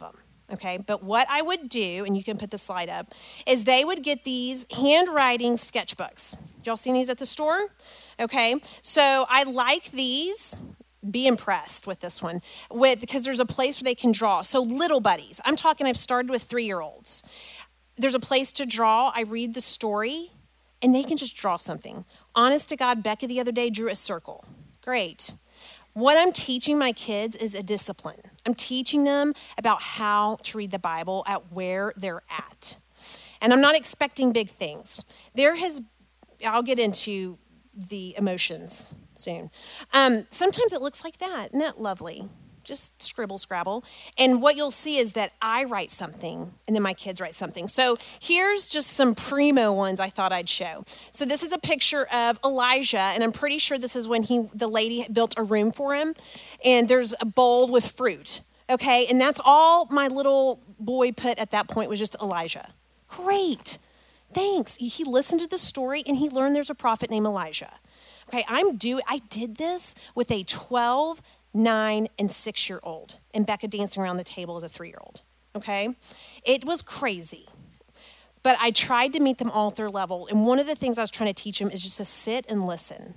okay? But what I would do, and you can put the slide up, is they would get these handwriting sketchbooks. Y'all seen these at the store? Okay, so I like these. Be impressed with this one, with because there's a place where they can draw. So little buddies, I'm talking, I've started with three-year-olds. There's a place to draw. I read the story, and they can just draw something. Honest to God, Becca the other day drew a circle. Great. What I'm teaching my kids is a discipline. I'm teaching them about how to read the Bible at where they're at. And I'm not expecting big things. There has, I'll get into the emotions soon. Um, sometimes it looks like that. Isn't that lovely? Just scribble, scrabble. And what you'll see is that I write something and then my kids write something. So here's just some primo ones I thought I'd show. So this is a picture of Elijah, and I'm pretty sure this is when he, the lady built a room for him. And there's a bowl with fruit, okay? And that's all my little boy put at that point was just Elijah. Great. Thanks. He listened to the story and he learned there's a prophet named Elijah. Okay, I'm do. I did this with a twelve, nine, and six-year-old, and Becca dancing around the table as a three-year-old. Okay, it was crazy, but I tried to meet them all at their level. And one of the things I was trying to teach them is just to sit and listen.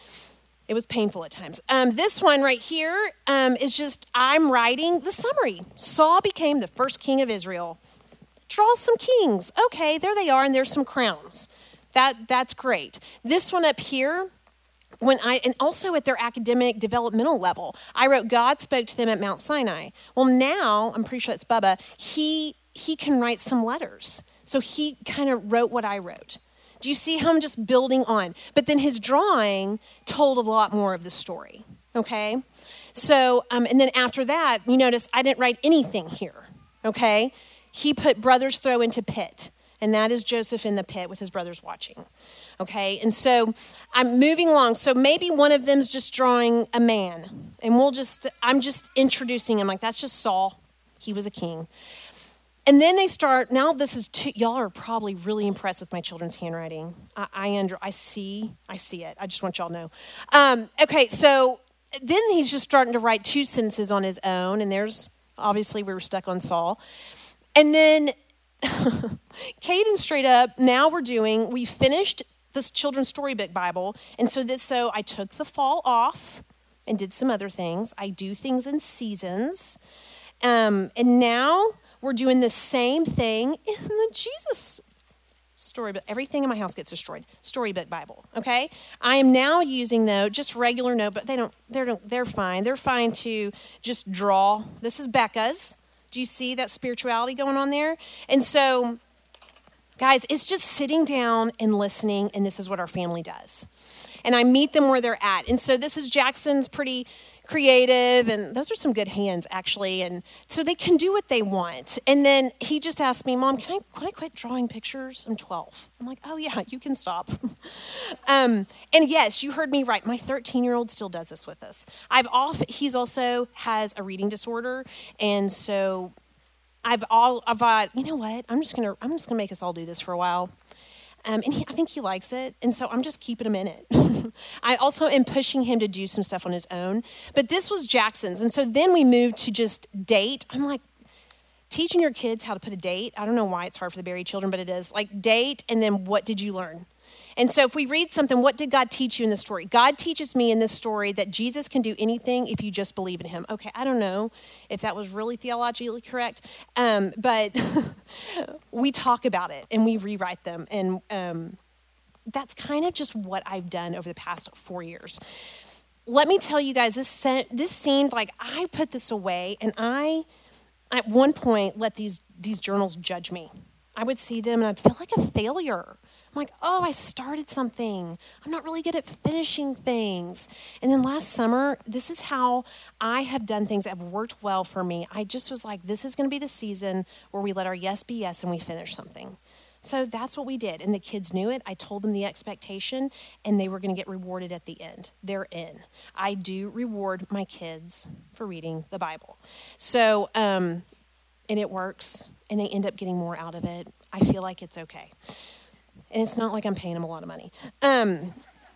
It was painful at times. Um, this one right here um, is just I'm writing the summary. Saul became the first king of Israel. Draw some kings. Okay, there they are, and there's some crowns. That that's great. This one up here, when I and also at their academic developmental level, I wrote God spoke to them at Mount Sinai. Well, now I'm pretty sure it's Bubba. He he can write some letters, so he kind of wrote what I wrote. Do you see how I'm just building on? But then his drawing told a lot more of the story. Okay, so um, and then after that, you notice I didn't write anything here. Okay. He put brothers throw into pit, and that is Joseph in the pit with his brothers watching, okay? And so I'm moving along. So maybe one of them's just drawing a man, and we'll just, I'm just introducing him like that's just Saul. He was a king. And then they start, now this is, too, y'all are probably really impressed with my children's handwriting. I, I under, I see, I see it. I just want y'all to know. Um, okay, so then he's just starting to write two sentences on his own, and there's, obviously we were stuck on Saul. And then Caden straight up, now we're doing, we finished this children's storybook Bible. And so this, so I took the fall off and did some other things. I do things in seasons. Um, and now we're doing the same thing in the Jesus storybook. Everything in my house gets destroyed. Storybook Bible, okay? I am now using, though, just regular note, but they don't, they're, they're fine. They're fine to just draw. This is Becca's. Do you see that spirituality going on there? And so, guys, it's just sitting down and listening, and this is what our family does. And I meet them where they're at. And so this is Jackson's pretty creative, and those are some good hands, actually. And so they can do what they want. And then he just asked me, Mom, can I, can I quit drawing pictures? I'm twelve. I'm like, oh, yeah, you can stop. um, and yes, you heard me right. My thirteen-year-old still does this with us. I've off, he's also has a reading disorder. And so I've all, I've thought, you know what? I'm just going to, I'm just going to make us all do this for a while. Um, and he, I think he likes it, and so I'm just keeping him in it. I also am pushing him to do some stuff on his own, but this was Jackson's, and so then we moved to just date. I'm like, teaching your kids how to put a date, I don't know why it's hard for the Berry children, but it is. Like, date, and then what did you learn? And so if we read something, what did God teach you in this story? God teaches me in this story that Jesus can do anything if you just believe in him. Okay, I don't know if that was really theologically correct, um, but we talk about it and we rewrite them. And um, that's kind of just what I've done over the past four years. Let me tell you guys, this, se- this seemed like I put this away, and I, at one point, let these, these journals judge me. I would see them and I'd feel like a failure. I'm like, oh, I started something. I'm not really good at finishing things. And then last summer, this is how I have done things that have worked well for me. I just was like, this is going to be the season where we let our yes be yes and we finish something. So that's what we did. And the kids knew it. I told them the expectation, and they were going to get rewarded at the end. They're in. I do reward my kids for reading the Bible. So, um, and it works, and they end up getting more out of it. I feel like it's okay. And it's not like I'm paying them a lot of money. Um,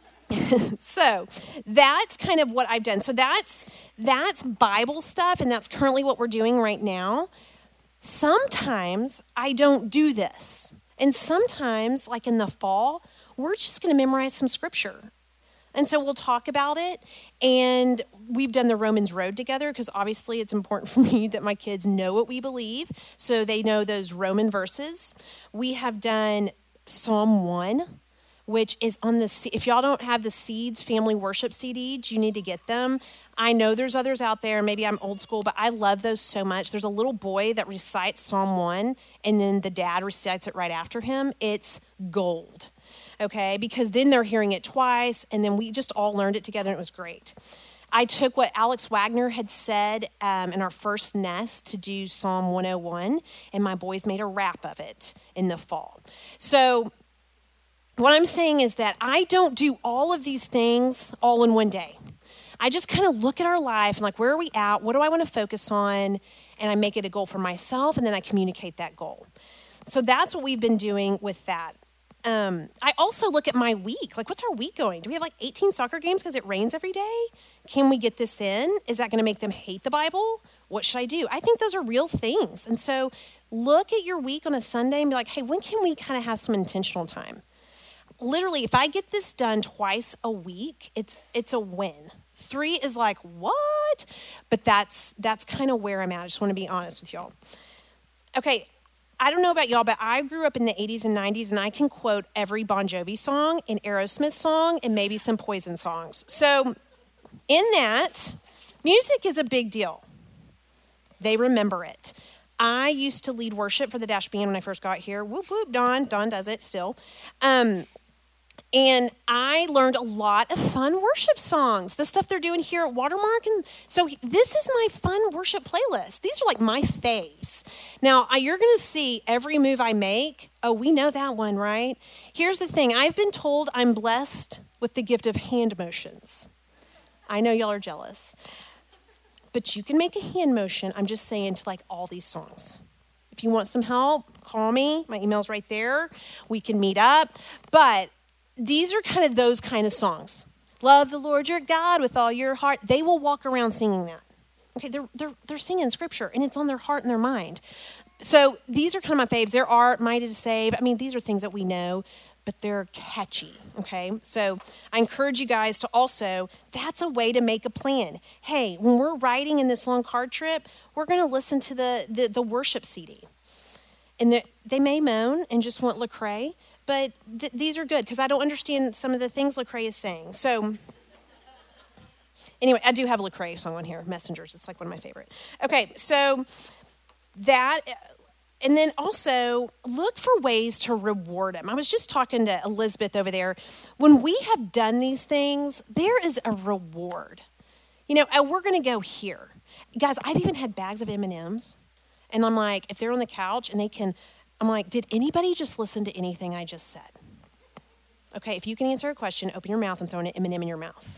so that's kind of what I've done. So that's that's Bible stuff, and that's currently what we're doing right now. Sometimes I don't do this. And sometimes, like in the fall, we're just going to memorize some scripture. And so we'll talk about it. And we've done the Romans Road together because obviously it's important for me that my kids know what we believe. So they know those Roman verses. We have done Psalm one, which is on the, if y'all don't have the Seeds Family Worship C Ds, you need to get them. I know there's others out there. Maybe I'm old school, but I love those so much. There's a little boy that recites Psalm one, and then the dad recites it right after him. It's gold. Okay, because then they're hearing it twice, and then we just all learned it together, and it was great. I took what Alex Wagner had said um, in our first Nest to do Psalm one oh one, and my boys made a rap of it in the fall. So what I'm saying is that I don't do all of these things all in one day. I just kind of look at our life and like, where are we at? What do I want to focus on? And I make it a goal for myself, and then I communicate that goal. So that's what we've been doing with that. Um, I also look at my week. Like, what's our week going? Do we have like eighteen soccer games because it rains every day? Can we get this in? Is that going to make them hate the Bible? What should I do? I think those are real things. And so look at your week on a Sunday and be like, hey, when can we kind of have some intentional time? Literally, if I get this done twice a week, it's it's a win. Three is like, what? But that's that's kind of where I'm at. I just want to be honest with y'all. Okay. I don't know about y'all, but I grew up in the eighties and nineties, and I can quote every Bon Jovi song, an Aerosmith song, and maybe some Poison songs. So in that, music is a big deal. They remember it. I used to lead worship for the Dash Band when I first got here. Whoop, whoop, Dawn. Dawn does it still. Um, and I learned a lot of fun worship songs, the stuff they're doing here at Watermark. And so this is my fun worship playlist. These are like my faves. Now, you're going to see every move I make. Oh, we know that one, right? Here's the thing. I've been told I'm blessed with the gift of hand motions. I know y'all are jealous. But you can make a hand motion, I'm just saying, to like all these songs. If you want some help, call me. My email's right there. We can meet up. But these are kind of those kind of songs. Love the Lord your God with all your heart. They will walk around singing that. Okay, they're they're they're singing scripture, and it's on their heart and their mind. So these are kind of my faves. There are Mighty to Save. I mean, these are things that we know, but they're catchy, okay? So I encourage you guys to also, that's a way to make a plan. Hey, when we're riding in this long car trip, we're going to listen to the, the, the worship C D. And the, they may moan and just want Lecrae, but th- these are good because I don't understand some of the things Lecrae is saying. So anyway, I do have a Lecrae song on here, Messengers. It's like one of my favorite. Okay, so that... And then also look for ways to reward them. I was just talking to Elizabeth over there. When we have done these things, there is a reward. You know, we're going to go here. Guys, I've even had bags of M and M's. And I'm like, if they're on the couch and they can, I'm like, did anybody just listen to anything I just said? Okay, if you can answer a question, open your mouth and throw an M and M in your mouth.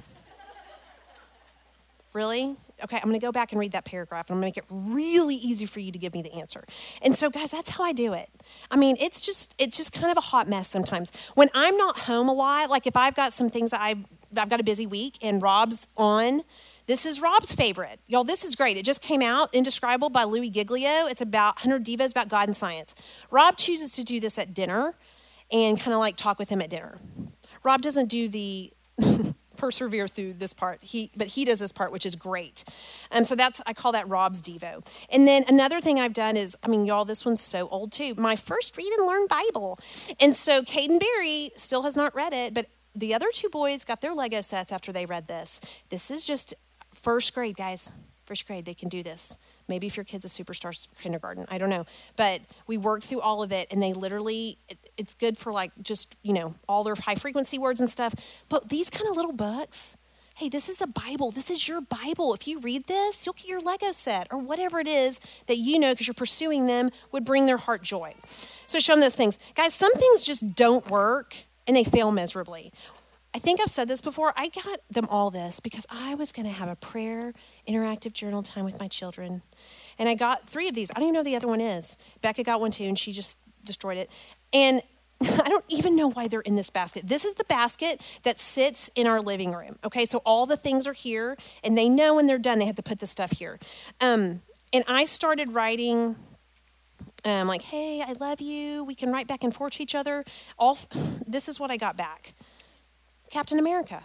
Really? Okay, I'm going to go back and read that paragraph, and I'm going to make it really easy for you to give me the answer. And so, guys, that's how I do it. I mean, it's just it's just kind of a hot mess sometimes. When I'm not home a lot, like if I've got some things that I've, I've got a busy week and Rob's on, this is Rob's favorite. Y'all, this is great. It just came out, Indescribable by Louis Giglio. It's about one hundred Divas about God and science. Rob chooses to do this at dinner and kind of like talk with him at dinner. Rob doesn't do the... persevere through this part, he but he does this part, which is great. Um, so that's, I call that Rob's Devo. And then another thing I've done is, I mean, y'all, this one's so old too, my first read and learn Bible. And so Caden Berry still has not read it, but the other two boys got their Lego sets after they read this. This is just first grade, guys. First grade, they can do this. Maybe if your kid's a superstar kindergarten, I don't know. But we worked through all of it, and they literally, it, it's good for like just, you know, all their high frequency words and stuff. But these kind of little books, hey, this is a Bible. This is your Bible. If you read this, you'll get your Lego set or whatever it is that you know, because you're pursuing them, would bring their heart joy. So show them those things. Guys, some things just don't work, and they fail miserably. I think I've said this before. I got them all this because I was going to have a prayer interactive journal time with my children. And I got three of these. I don't even know the other one is. Becca got one too, and she just destroyed it. And I don't even know why they're in this basket. This is the basket that sits in our living room. Okay, so all the things are here, and they know when they're done, they have to put the stuff here. Um, and I started writing Um, like, hey, I love you. We can write back and forth to each other. All this is what I got back. Captain America.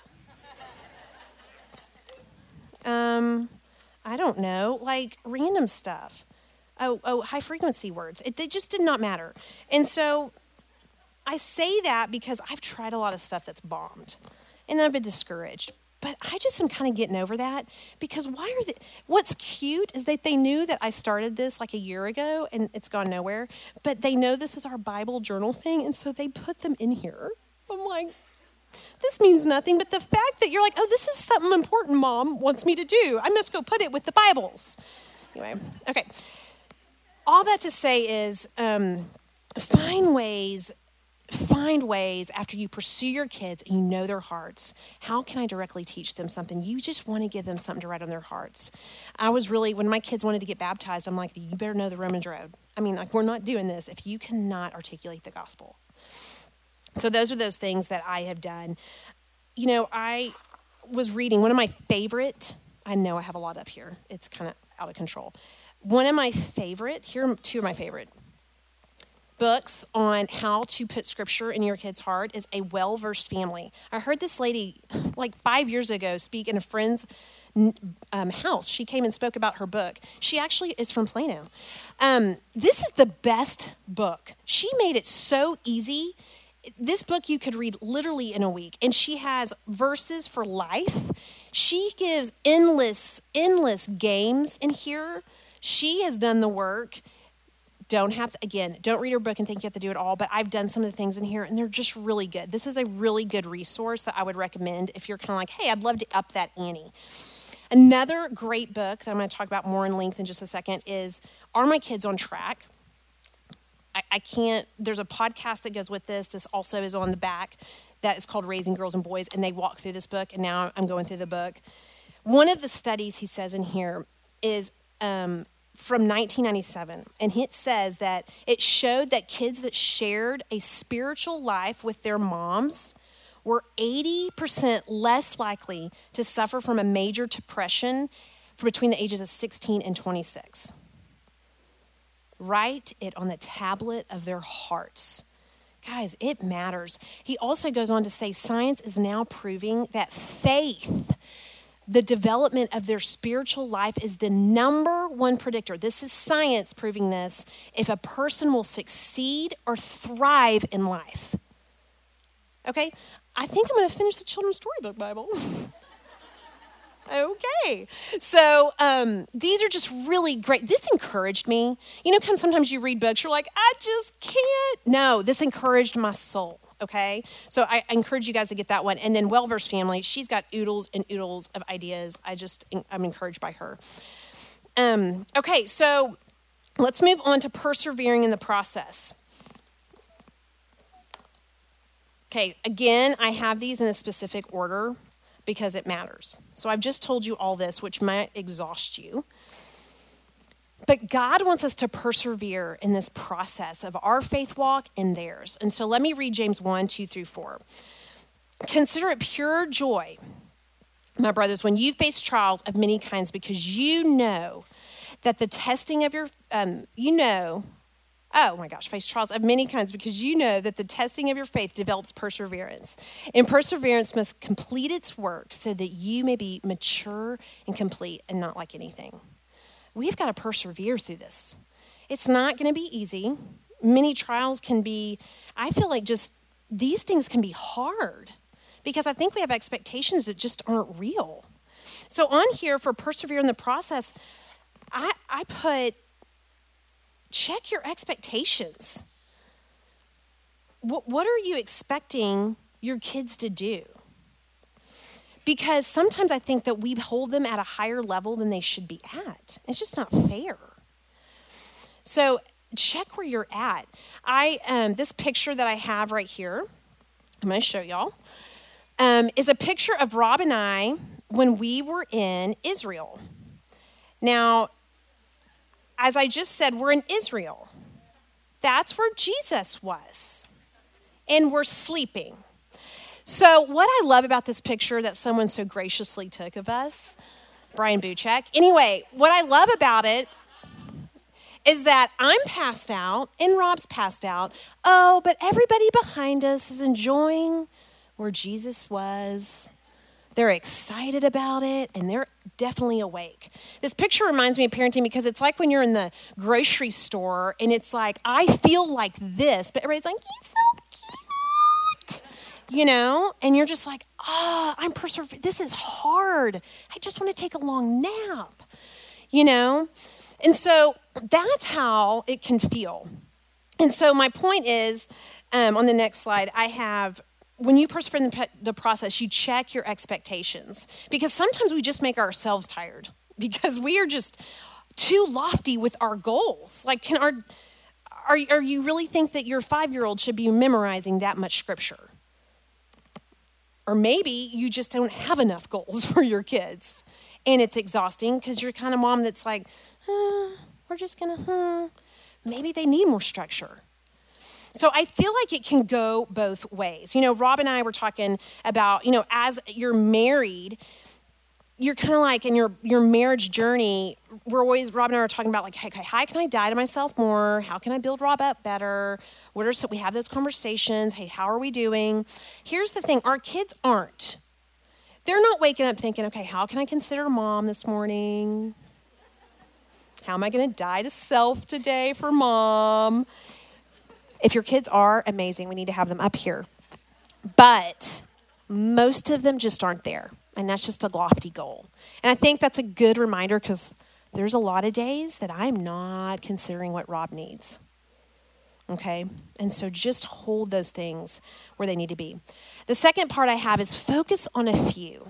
um, I don't know, like random stuff. Oh, oh, high frequency words. It, they just did not matter. And so I say that because I've tried a lot of stuff that's bombed, and then I've been discouraged. But I just am kind of getting over that because why are they, what's cute is that they knew that I started this like a year ago and it's gone nowhere, but they know this is our Bible journal thing, and so they put them in here. I'm like, this means nothing, but the fact that you're like, oh, this is something important Mom wants me to do. I must go put it with the Bibles. Anyway, okay. All that to say is um, find ways Find ways after you pursue your kids and you know their hearts. How can I directly teach them something? You just want to give them something to write on their hearts. I was really, when my kids wanted to get baptized, I'm like, you better know the Romans Road. I mean, like, we're not doing this if you cannot articulate the gospel. So those are those things that I have done. You know, I was reading one of my favorite, I know I have a lot up here. It's kind of out of control. One of my favorite, here are two of my favorite books on how to put scripture in your kid's heart is A Well-Versed Family. I heard this lady like five years ago speak in a friend's um, house. She came and spoke about her book. She actually is from Plano. Um, this is the best book. She made it so easy. This book you could read literally in a week, and she has verses for life. She gives endless, endless games in here. She has done the work. Don't have to, again, don't read her book and think you have to do it all, but I've done some of the things in here, and they're just really good. This is a really good resource that I would recommend if you're kind of like, hey, I'd love to up that ante. Another great book that I'm going to talk about more in length in just a second is Are My Kids on Track? I, I can't, there's a podcast that goes with this. This also is on the back that is called Raising Girls and Boys, and they walk through this book, and now I'm going through the book. One of the studies he says in here is um, from nineteen ninety-seven, and it says that it showed that kids that shared a spiritual life with their moms were eighty percent less likely to suffer from a major depression for between the ages of sixteen and twenty-six. Write it on the tablet of their hearts. Guys, it matters. He also goes on to say science is now proving that faith, the development of their spiritual life, is the number one predictor. This is science proving this, if a person will succeed or thrive in life. Okay, I think I'm going to finish the Children's Storybook Bible. Okay, so um, these are just really great. This encouraged me. You know, come sometimes you read books, you're like, I just can't. No, this encouraged my soul. Okay, so I, I encourage you guys to get that one. And then Well-Versed Family, she's got oodles and oodles of ideas. I just, I'm encouraged by her. Um, okay, so let's move on to persevering in the process. Okay, again, I have these in a specific order because it matters. So I've just told you all this, which might exhaust you. But God wants us to persevere in this process of our faith walk and theirs. And so let me read James one, two through four. Consider it pure joy, my brothers, when you face trials of many kinds, because you know that the testing of your, um, you know, oh my gosh, face trials of many kinds, because you know that the testing of your faith develops perseverance. And perseverance must complete its work so that you may be mature and complete and not like anything. We've got to persevere through this. It's not going to be easy. Many trials can be, I feel like just these things can be hard because I think we have expectations that just aren't real. So on here for persevere in the process, I, I put, check your expectations. What, what are you expecting your kids to do? Because sometimes I think that we hold them at a higher level than they should be at. It's just not fair. So check where you're at. I um, this picture that I have right here, I'm going to show y'all, um, is a picture of Rob and I when we were in Israel. Now, as I just said, we're in Israel. That's where Jesus was. And we're sleeping. So what I love about this picture that someone so graciously took of us, Brian Buchek. Anyway, what I love about it is that I'm passed out and Rob's passed out. Oh, but everybody behind us is enjoying where Jesus was. They're excited about it, and they're definitely awake. This picture reminds me of parenting because it's like when you're in the grocery store, and it's like, I feel like this, but everybody's like, he's so cute, you know? And you're just like, oh, I'm persevering. This is hard. I just want to take a long nap, you know? And so that's how it can feel. And so my point is, um, on the next slide, I have, when you persevere in the, the process, you check your expectations. Because sometimes we just make ourselves tired because we are just too lofty with our goals. Like, can our, are, are you really think that your five-year-old should be memorizing that much scripture? Or maybe you just don't have enough goals for your kids. And it's exhausting because you're kind of mom that's like, uh, we're just going to, hmm. Maybe they need more structure. So I feel like it can go both ways. You know, Rob and I were talking about, you know, as you're married, you're kind of like in your, your marriage journey, we're always, Rob and I are talking about like, hey, how can I die to myself more? How can I build Rob up better? What are, so we have those conversations. Hey, how are we doing? Here's the thing. Our kids aren't. They're not waking up thinking, okay, how can I consider mom this morning? How am I going to die to self today for mom? If your kids are, amazing. We need to have them up here. But most of them just aren't there. And that's just a lofty goal. And I think that's a good reminder because there's a lot of days that I'm not considering what Rob needs. Okay? And so just hold those things where they need to be. The second part I have is focus on a few.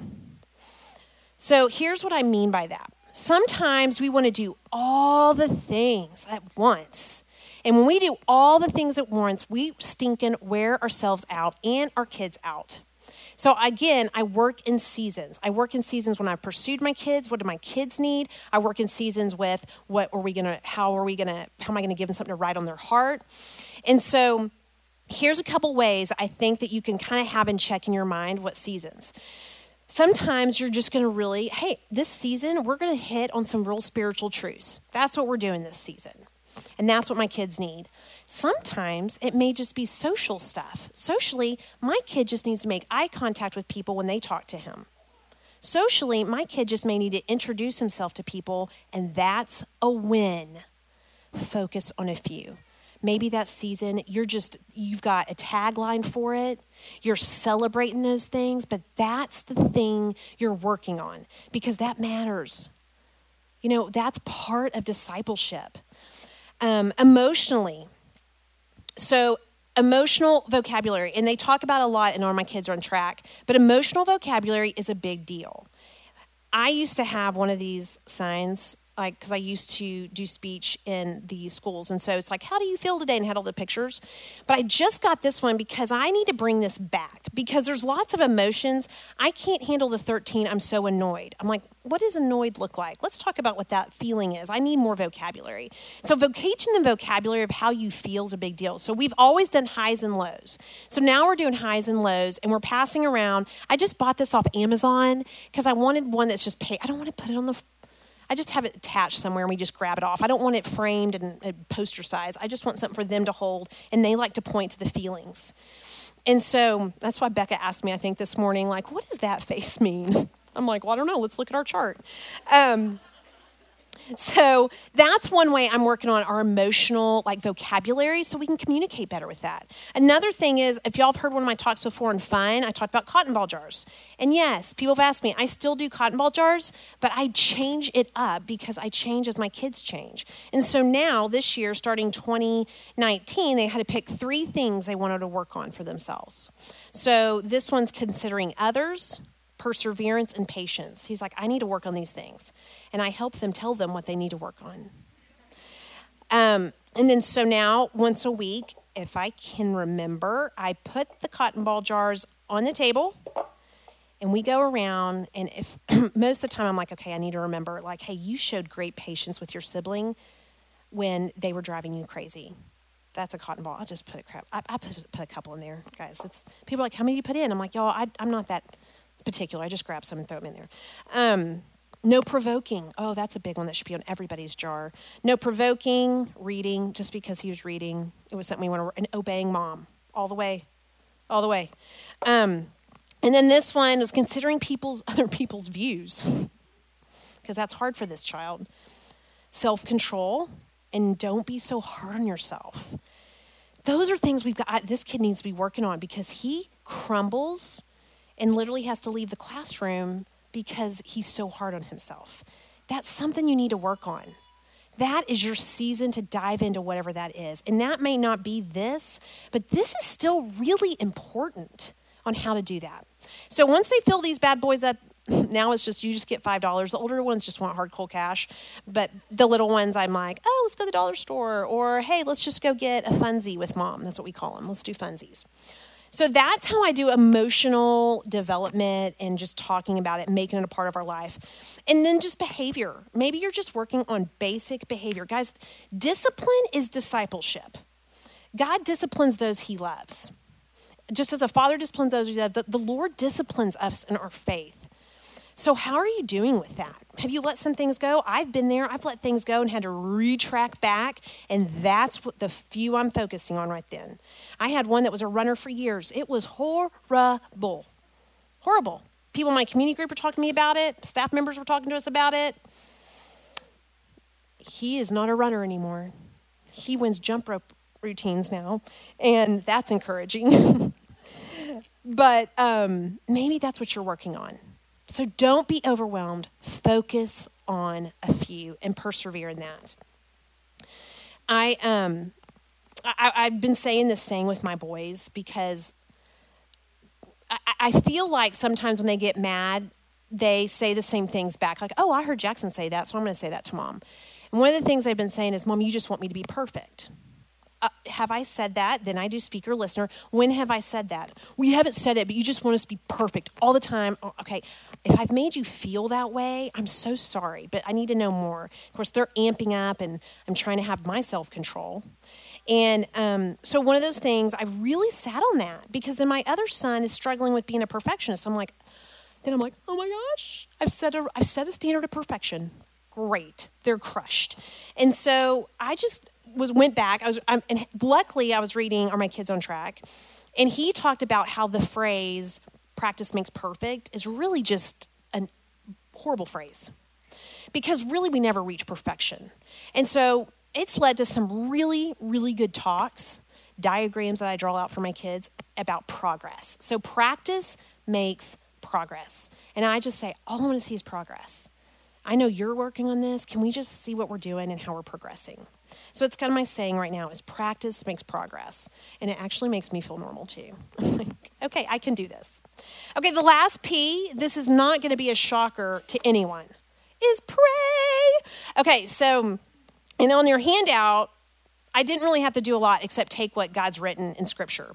So here's what I mean by that. Sometimes we want to do all the things at once. And when we do all the things at once, we stinking wear ourselves out and our kids out. So again, I work in seasons. I work in seasons when I've pursued my kids. What do my kids need? I work in seasons with what are we gonna, how are we gonna, how am I gonna give them something to write on their heart? And so here's a couple ways I think that you can kind of have in check in your mind what seasons. Sometimes you're just going to really, hey, this season, we're going to hit on some real spiritual truths. That's what we're doing this season. And that's what my kids need. Sometimes it may just be social stuff. Socially, my kid just needs to make eye contact with people when they talk to him. Socially, my kid just may need to introduce himself to people, and that's a win. Focus on a few. Maybe that season, you're just, you've got a tagline for it. You're celebrating those things, but that's the thing you're working on because that matters. You know, that's part of discipleship. Um, emotionally, so emotional vocabulary, and they talk about a lot, and all my kids are on track, but emotional vocabulary is a big deal. I used to have one of these signs, like, because I used to do speech in the schools. And so it's like, how do you feel today? And had all the pictures. But I just got this one because I need to bring this back because there's lots of emotions. I can't handle the thirteen. I'm so annoyed. I'm like, what does annoyed look like? Let's talk about what that feeling is. I need more vocabulary. So teaching the vocabulary of how you feel is a big deal. So we've always done highs and lows. So now we're doing highs and lows, and we're passing around. I just bought this off Amazon because I wanted one that's just paid. I don't want to put it on the I just have it attached somewhere and we just grab it off. I don't want it framed and, and poster size. I just want something for them to hold, and they like to point to the feelings. And so that's why Becca asked me, I think this morning, like, what does that face mean? I'm like, well, I don't know. Let's look at our chart. Um, so that's one way I'm working on our emotional like vocabulary so we can communicate better with that. Another thing is, if y'all have heard one of my talks before on fun, I talked about cotton ball jars. And yes, people have asked me, I still do cotton ball jars, but I change it up because I change as my kids change. And so now this year, starting twenty nineteen, they had to pick three things they wanted to work on for themselves. So this one's considering others, perseverance, and patience. He's like, I need to work on these things. And I help them tell them what they need to work on. Um, and then so now, once a week, if I can remember, I put the cotton ball jars on the table, and we go around, and if most of the time I'm like, okay, I need to remember, like, hey, you showed great patience with your sibling when they were driving you crazy. That's a cotton ball. I'll just put a crap. I, I put, put a couple in there, guys. It's people are like, how many do you put in? I'm like, y'all, I, I'm not that particular. I just grab some and throw them in there. Um, No provoking. Oh, that's a big one that should be on everybody's jar. No provoking, reading, just because he was reading. It was something we want to, and obeying mom all the way, all the way. Um, and then this one was considering people's other people's views, because that's hard for this child. Self-control, and don't be so hard on yourself. Those are things we've got, this kid needs to be working on, because he crumbles and literally has to leave the classroom because he's so hard on himself. That's something you need to work on. That is your season to dive into whatever that is. And that may not be this, but this is still really important on how to do that. So once they fill these bad boys up, now it's just, you just get five dollars. The older ones just want hard, cold cash. But the little ones, I'm like, oh, let's go to the dollar store. Or, hey, let's just go get a funsie with mom. That's what we call them. Let's do funsies. So that's how I do emotional development and just talking about it, making it a part of our life. And then just behavior. Maybe you're just working on basic behavior. Guys, discipline is discipleship. God disciplines those he loves. Just as a father disciplines those he loves, the, the Lord disciplines us in our faith. So how are you doing with that? Have you let some things go? I've been there. I've let things go and had to retrack back. And that's what the few I'm focusing on right then. I had one that was a runner for years. It was horrible. Horrible. People in my community group were talking to me about it. Staff members were talking to us about it. He is not a runner anymore. He wins jump rope routines now. And that's encouraging. But um, maybe that's what you're working on. So don't be overwhelmed. Focus on a few and persevere in that. I um, I, I've been saying this saying with my boys because I, I feel like sometimes when they get mad, they say the same things back. Like, oh, I heard Jackson say that, so I'm going to say that to mom. And one of the things I've been saying is, Mom, you just want me to be perfect. Uh, have I said that? Then I do speaker listener. When have I said that? We haven't said it, but you just want us to be perfect all the time. Oh, okay, if I've made you feel that way, I'm so sorry, but I need to know more. Of course, they're amping up, and I'm trying to have my self-control. And um, so one of those things, I really sat on that because then my other son is struggling with being a perfectionist. I'm like, then I'm like, oh my gosh, I've set a, I've set a standard of perfection. Great, they're crushed. And so I just was went back. I was, I'm, and luckily I was reading Are My Kids on Track? And he talked about how the phrase practice makes perfect is really just a horrible phrase because really we never reach perfection. And so it's led to some really, really good talks, diagrams that I draw out for my kids about progress. So practice makes progress. And I just say, all I want to see is progress. I know you're working on this. Can we just see what we're doing and how we're progressing? So it's kind of my saying right now is practice makes progress. And it actually makes me feel normal too. Okay, I can do this. Okay, the last P, this is not going to be a shocker to anyone, is pray. Okay, so, and on your handout, I didn't really have to do a lot except take what God's written in Scripture.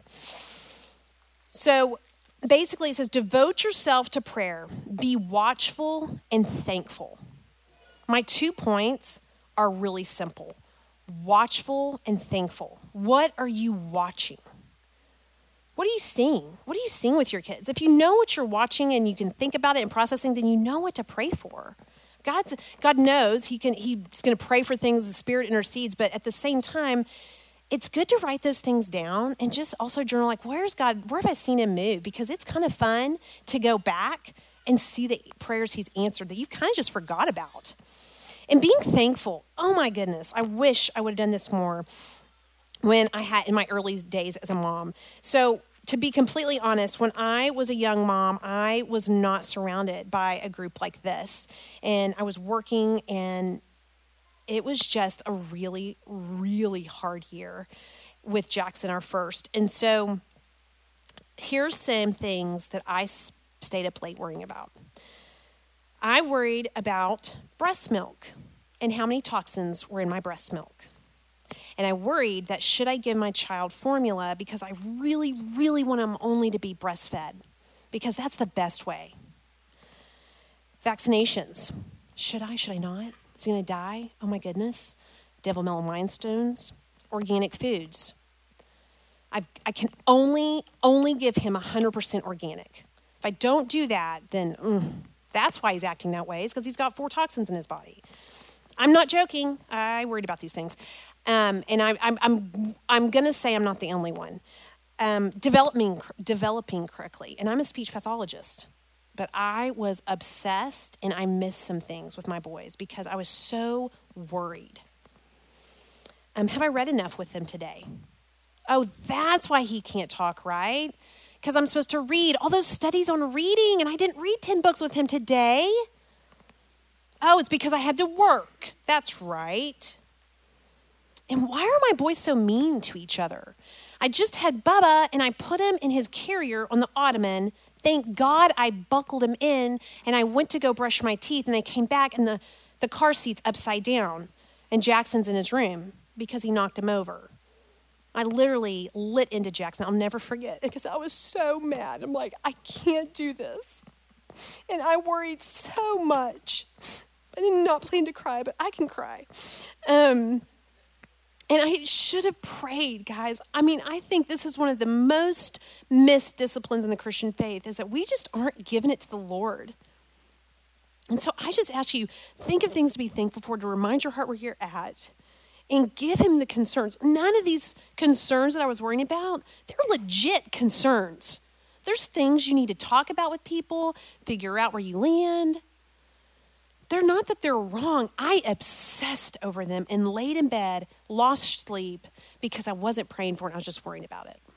So basically it says, devote yourself to prayer. Be watchful and thankful. My two points are really simple. Watchful and thankful. What are you watching? What are you seeing? What are you seeing with your kids? If you know what you're watching and you can think about it and processing, then you know what to pray for. God's, God knows he can, he's going to pray for things, the Spirit intercedes, but at the same time, it's good to write those things down and just also journal, like, where's God, where have I seen him move? Because it's kind of fun to go back and see the prayers he's answered that you've kind of just forgot about. And being thankful, oh my goodness, I wish I would have done this more when I had in my early days as a mom. So to be completely honest, when I was a young mom, I was not surrounded by a group like this. And I was working, and it was just a really, really hard year with Jackson, our first. And so here's some things that I stayed up late worrying about. I worried about breast milk and how many toxins were in my breast milk. And I worried that should I give my child formula because I really, really want them only to be breastfed because that's the best way. Vaccinations. Should I, should I not? Is he going to die? Oh my goodness. Devil melon mind stones. Organic foods. I I can only, only give him one hundred percent organic. If I don't do that, then mm, That's why he's acting that way, is because he's got four toxins in his body. I'm not joking. I worried about these things. Um, and I, I'm, I'm, I'm going to say I'm not the only one. Um, developing, developing correctly. And I'm a speech pathologist. But I was obsessed and I missed some things with my boys because I was so worried. Um, have I read enough with them today? Oh, that's why he can't talk, right? Because I'm supposed to read all those studies on reading, and I didn't read ten books with him today. Oh, it's because I had to work. That's right. And why are my boys so mean to each other? I just had Bubba, and I put him in his carrier on the ottoman. Thank God I buckled him in, and I went to go brush my teeth, and I came back, and the, the car seat's upside down, and Jackson's in his room because he knocked him over. I literally lit into Jackson. I'll never forget because I was so mad. I'm like, I can't do this. And I worried so much. I did not plan to cry, but I can cry. Um, and I should have prayed, guys. I mean, I think this is one of the most missed disciplines in the Christian faith is that we just aren't giving it to the Lord. And so I just ask you, think of things to be thankful for, to remind your heart where you're at. And give him the concerns. None of these concerns that I was worrying about, they're legit concerns. There's things you need to talk about with people, figure out where you land. They're not that they're wrong. I obsessed over them and laid in bed, lost sleep, because I wasn't praying for it. I was just worrying about it.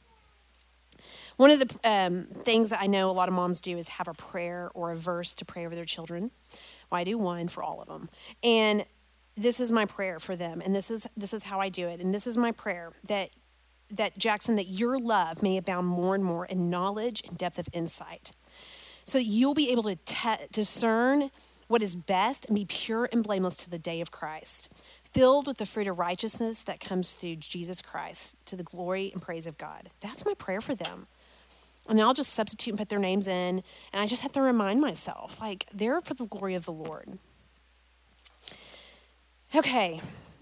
One of the um, things that I know a lot of moms do is have a prayer or a verse to pray over their children. Well, I do one for all of them. And this is my prayer for them, and this is this is how I do it. And this is my prayer, that that Jackson, that your love may abound more and more in knowledge and depth of insight, so that you'll be able to te- discern what is best and be pure and blameless to the day of Christ, filled with the fruit of righteousness that comes through Jesus Christ, to the glory and praise of God. That's my prayer for them. And then I'll just substitute and put their names in, and I just have to remind myself, like, they're for the glory of the Lord. Okay,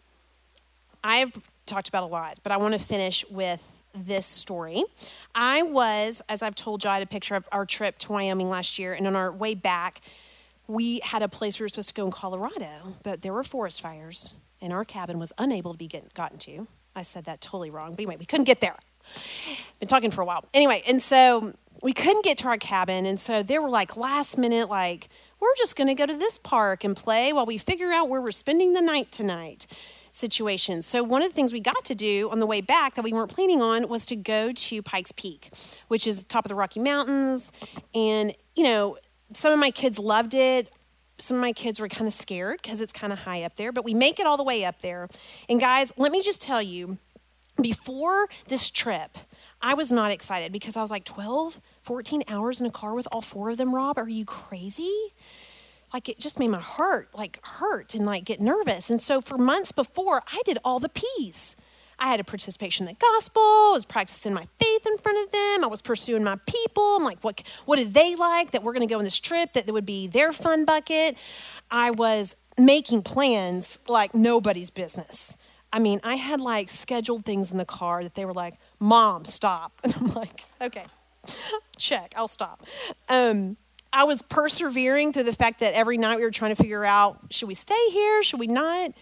I've talked about a lot, but I want to finish with this story. I was, as I've told you, I had a picture of our trip to Wyoming last year, and on our way back, we had a place we were supposed to go in Colorado, but there were forest fires, and our cabin was unable to be get, gotten to. I said that totally wrong, but anyway, we couldn't get there. Been talking for a while. Anyway, and so we couldn't get to our cabin, and so they were like last minute, like, we're just going to go to this park and play while we figure out where we're spending the night tonight situations. So one of the things we got to do on the way back that we weren't planning on was to go to Pikes Peak, which is top of the Rocky Mountains. And, you know, some of my kids loved it. Some of my kids were kind of scared because it's kind of high up there, but we make it all the way up there. And guys, let me just tell you, before this trip, I was not excited because I was like twelve, fourteen hours in a car with all four of them, Rob. Are you crazy? Like, it just made my heart like hurt and like get nervous. And so for months before, I did all the P's. I had a participation in the gospel. I was practicing my faith in front of them. I was pursuing my people. I'm like, what, what did they like that we're going to go on this trip that would be their fun bucket? I was making plans like nobody's business. I mean, I had like scheduled things in the car that they were like, Mom, stop. And I'm like, okay, check, I'll stop. Um, I was persevering through the fact that every night we were trying to figure out, should we stay here? Should we not?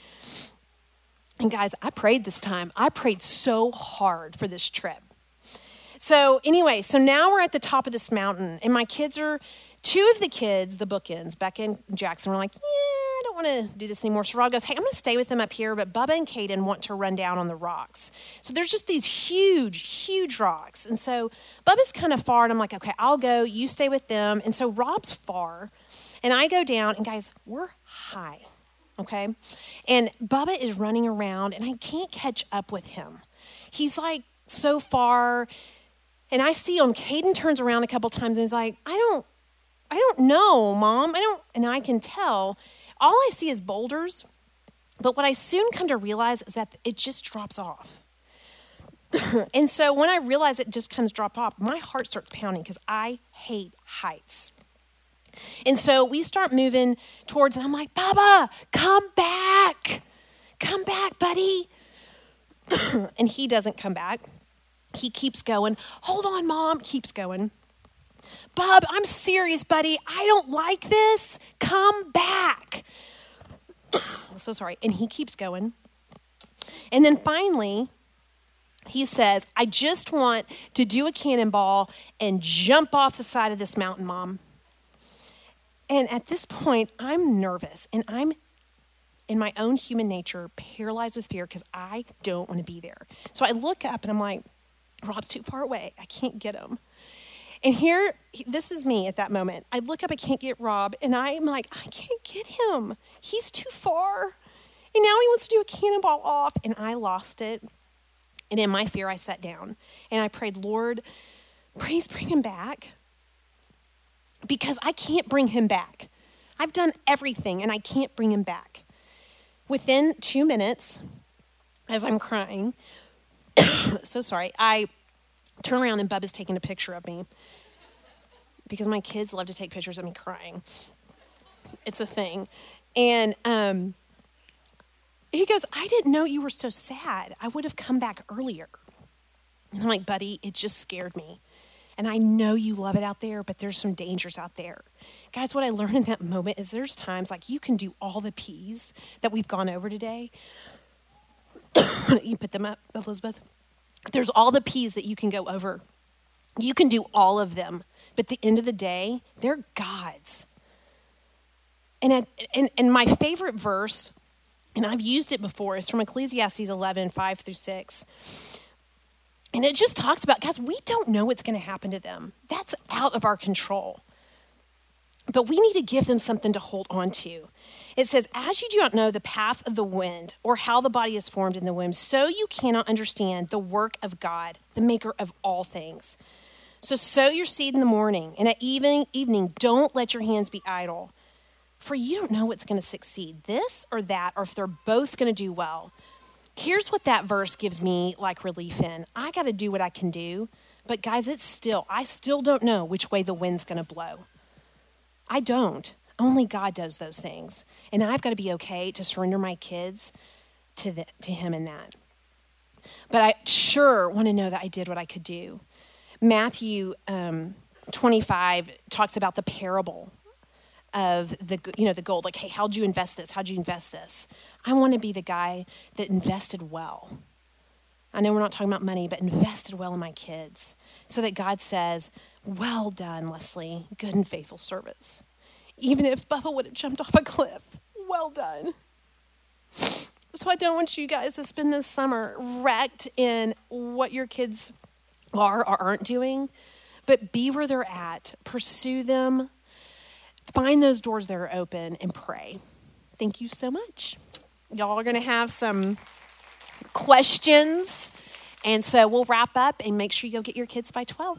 And guys, I prayed this time. I prayed so hard for this trip. So anyway, so now we're at the top of this mountain, and my kids are, two of the kids, the bookends, Becca and Jackson, were like, yeah, I don't want to do this anymore. So Rod goes, hey, I'm going to stay with them up here, but Bubba and Caden want to run down on the rocks. So there's just these huge, huge rocks. And so Bubba's kind of far, and I'm like, okay, I'll go. You stay with them. And so Rob's far, and I go down, and guys, we're high, okay? And Bubba is running around, and I can't catch up with him. He's like so far, and I see him. Caden turns around a couple times, and he's like, I don't, I don't know, Mom. I don't, and I can tell. All I see is boulders, but what I soon come to realize is that it just drops off. And so when I realize it just comes drop off, my heart starts pounding because I hate heights. And so we start moving towards, and I'm like, Bubba, come back. Come back, buddy. And he doesn't come back. He keeps going. Hold on, Mom. Keeps going. Bub, I'm serious, buddy. I don't like this. Come back. I'm so sorry. And he keeps going. And then finally, he says, I just want to do a cannonball and jump off the side of this mountain, Mom. And at this point, I'm nervous, and I'm, in my own human nature, paralyzed with fear because I don't want to be there. So I look up, and I'm like, Rob's too far away. I can't get him. And here, this is me at that moment. I look up, I can't get Rob, and I'm like, I can't get him. He's too far. And now he wants to do a cannonball off, and I lost it. And in my fear, I sat down, and I prayed, Lord, please bring him back, because I can't bring him back. I've done everything, and I can't bring him back. Within two minutes, as I'm crying, so sorry, I turn around and Bub is taking a picture of me because my kids love to take pictures of me crying. It's a thing. And um, he goes, I didn't know you were so sad. I would have come back earlier. And I'm like, buddy, it just scared me. And I know you love it out there, but there's some dangers out there. Guys, what I learned in that moment is there's times like you can do all the P's that we've gone over today. You put them up, Elizabeth. There's all the P's that you can go over. You can do all of them. But at the end of the day, they're God's. And, at, and, and my favorite verse, and I've used it before, is from Ecclesiastes eleven, five through six. And it just talks about, guys, we don't know what's going to happen to them. That's out of our control. But we need to give them something to hold on to. It says, as you do not know the path of the wind or how the body is formed in the womb, so you cannot understand the work of God, the maker of all things. So sow your seed in the morning, and at evening, evening, don't let your hands be idle. For you don't know what's going to succeed, this or that, or if they're both going to do well. Here's what that verse gives me like relief in. I got to do what I can do. But guys, it's still, I still don't know which way the wind's going to blow. I don't. Only God does those things. And I've got to be okay to surrender my kids to, the, to him in that. But I sure want to know that I did what I could do. Matthew um, twenty-five talks about the parable of the, you know, the gold. Like, hey, how'd you invest this? How'd you invest this? I want to be the guy that invested well. I know we're not talking about money, but invested well in my kids so that God says, well done, Leslie, good and faithful service. Even if Bubba would have jumped off a cliff, well done. So I don't want you guys to spend this summer wrecked in what your kids are or aren't doing, but be where they're at, pursue them, find those doors that are open, and pray. Thank you so much. Y'all are going to have some questions, and so we'll wrap up and make sure you go get your kids by twelve.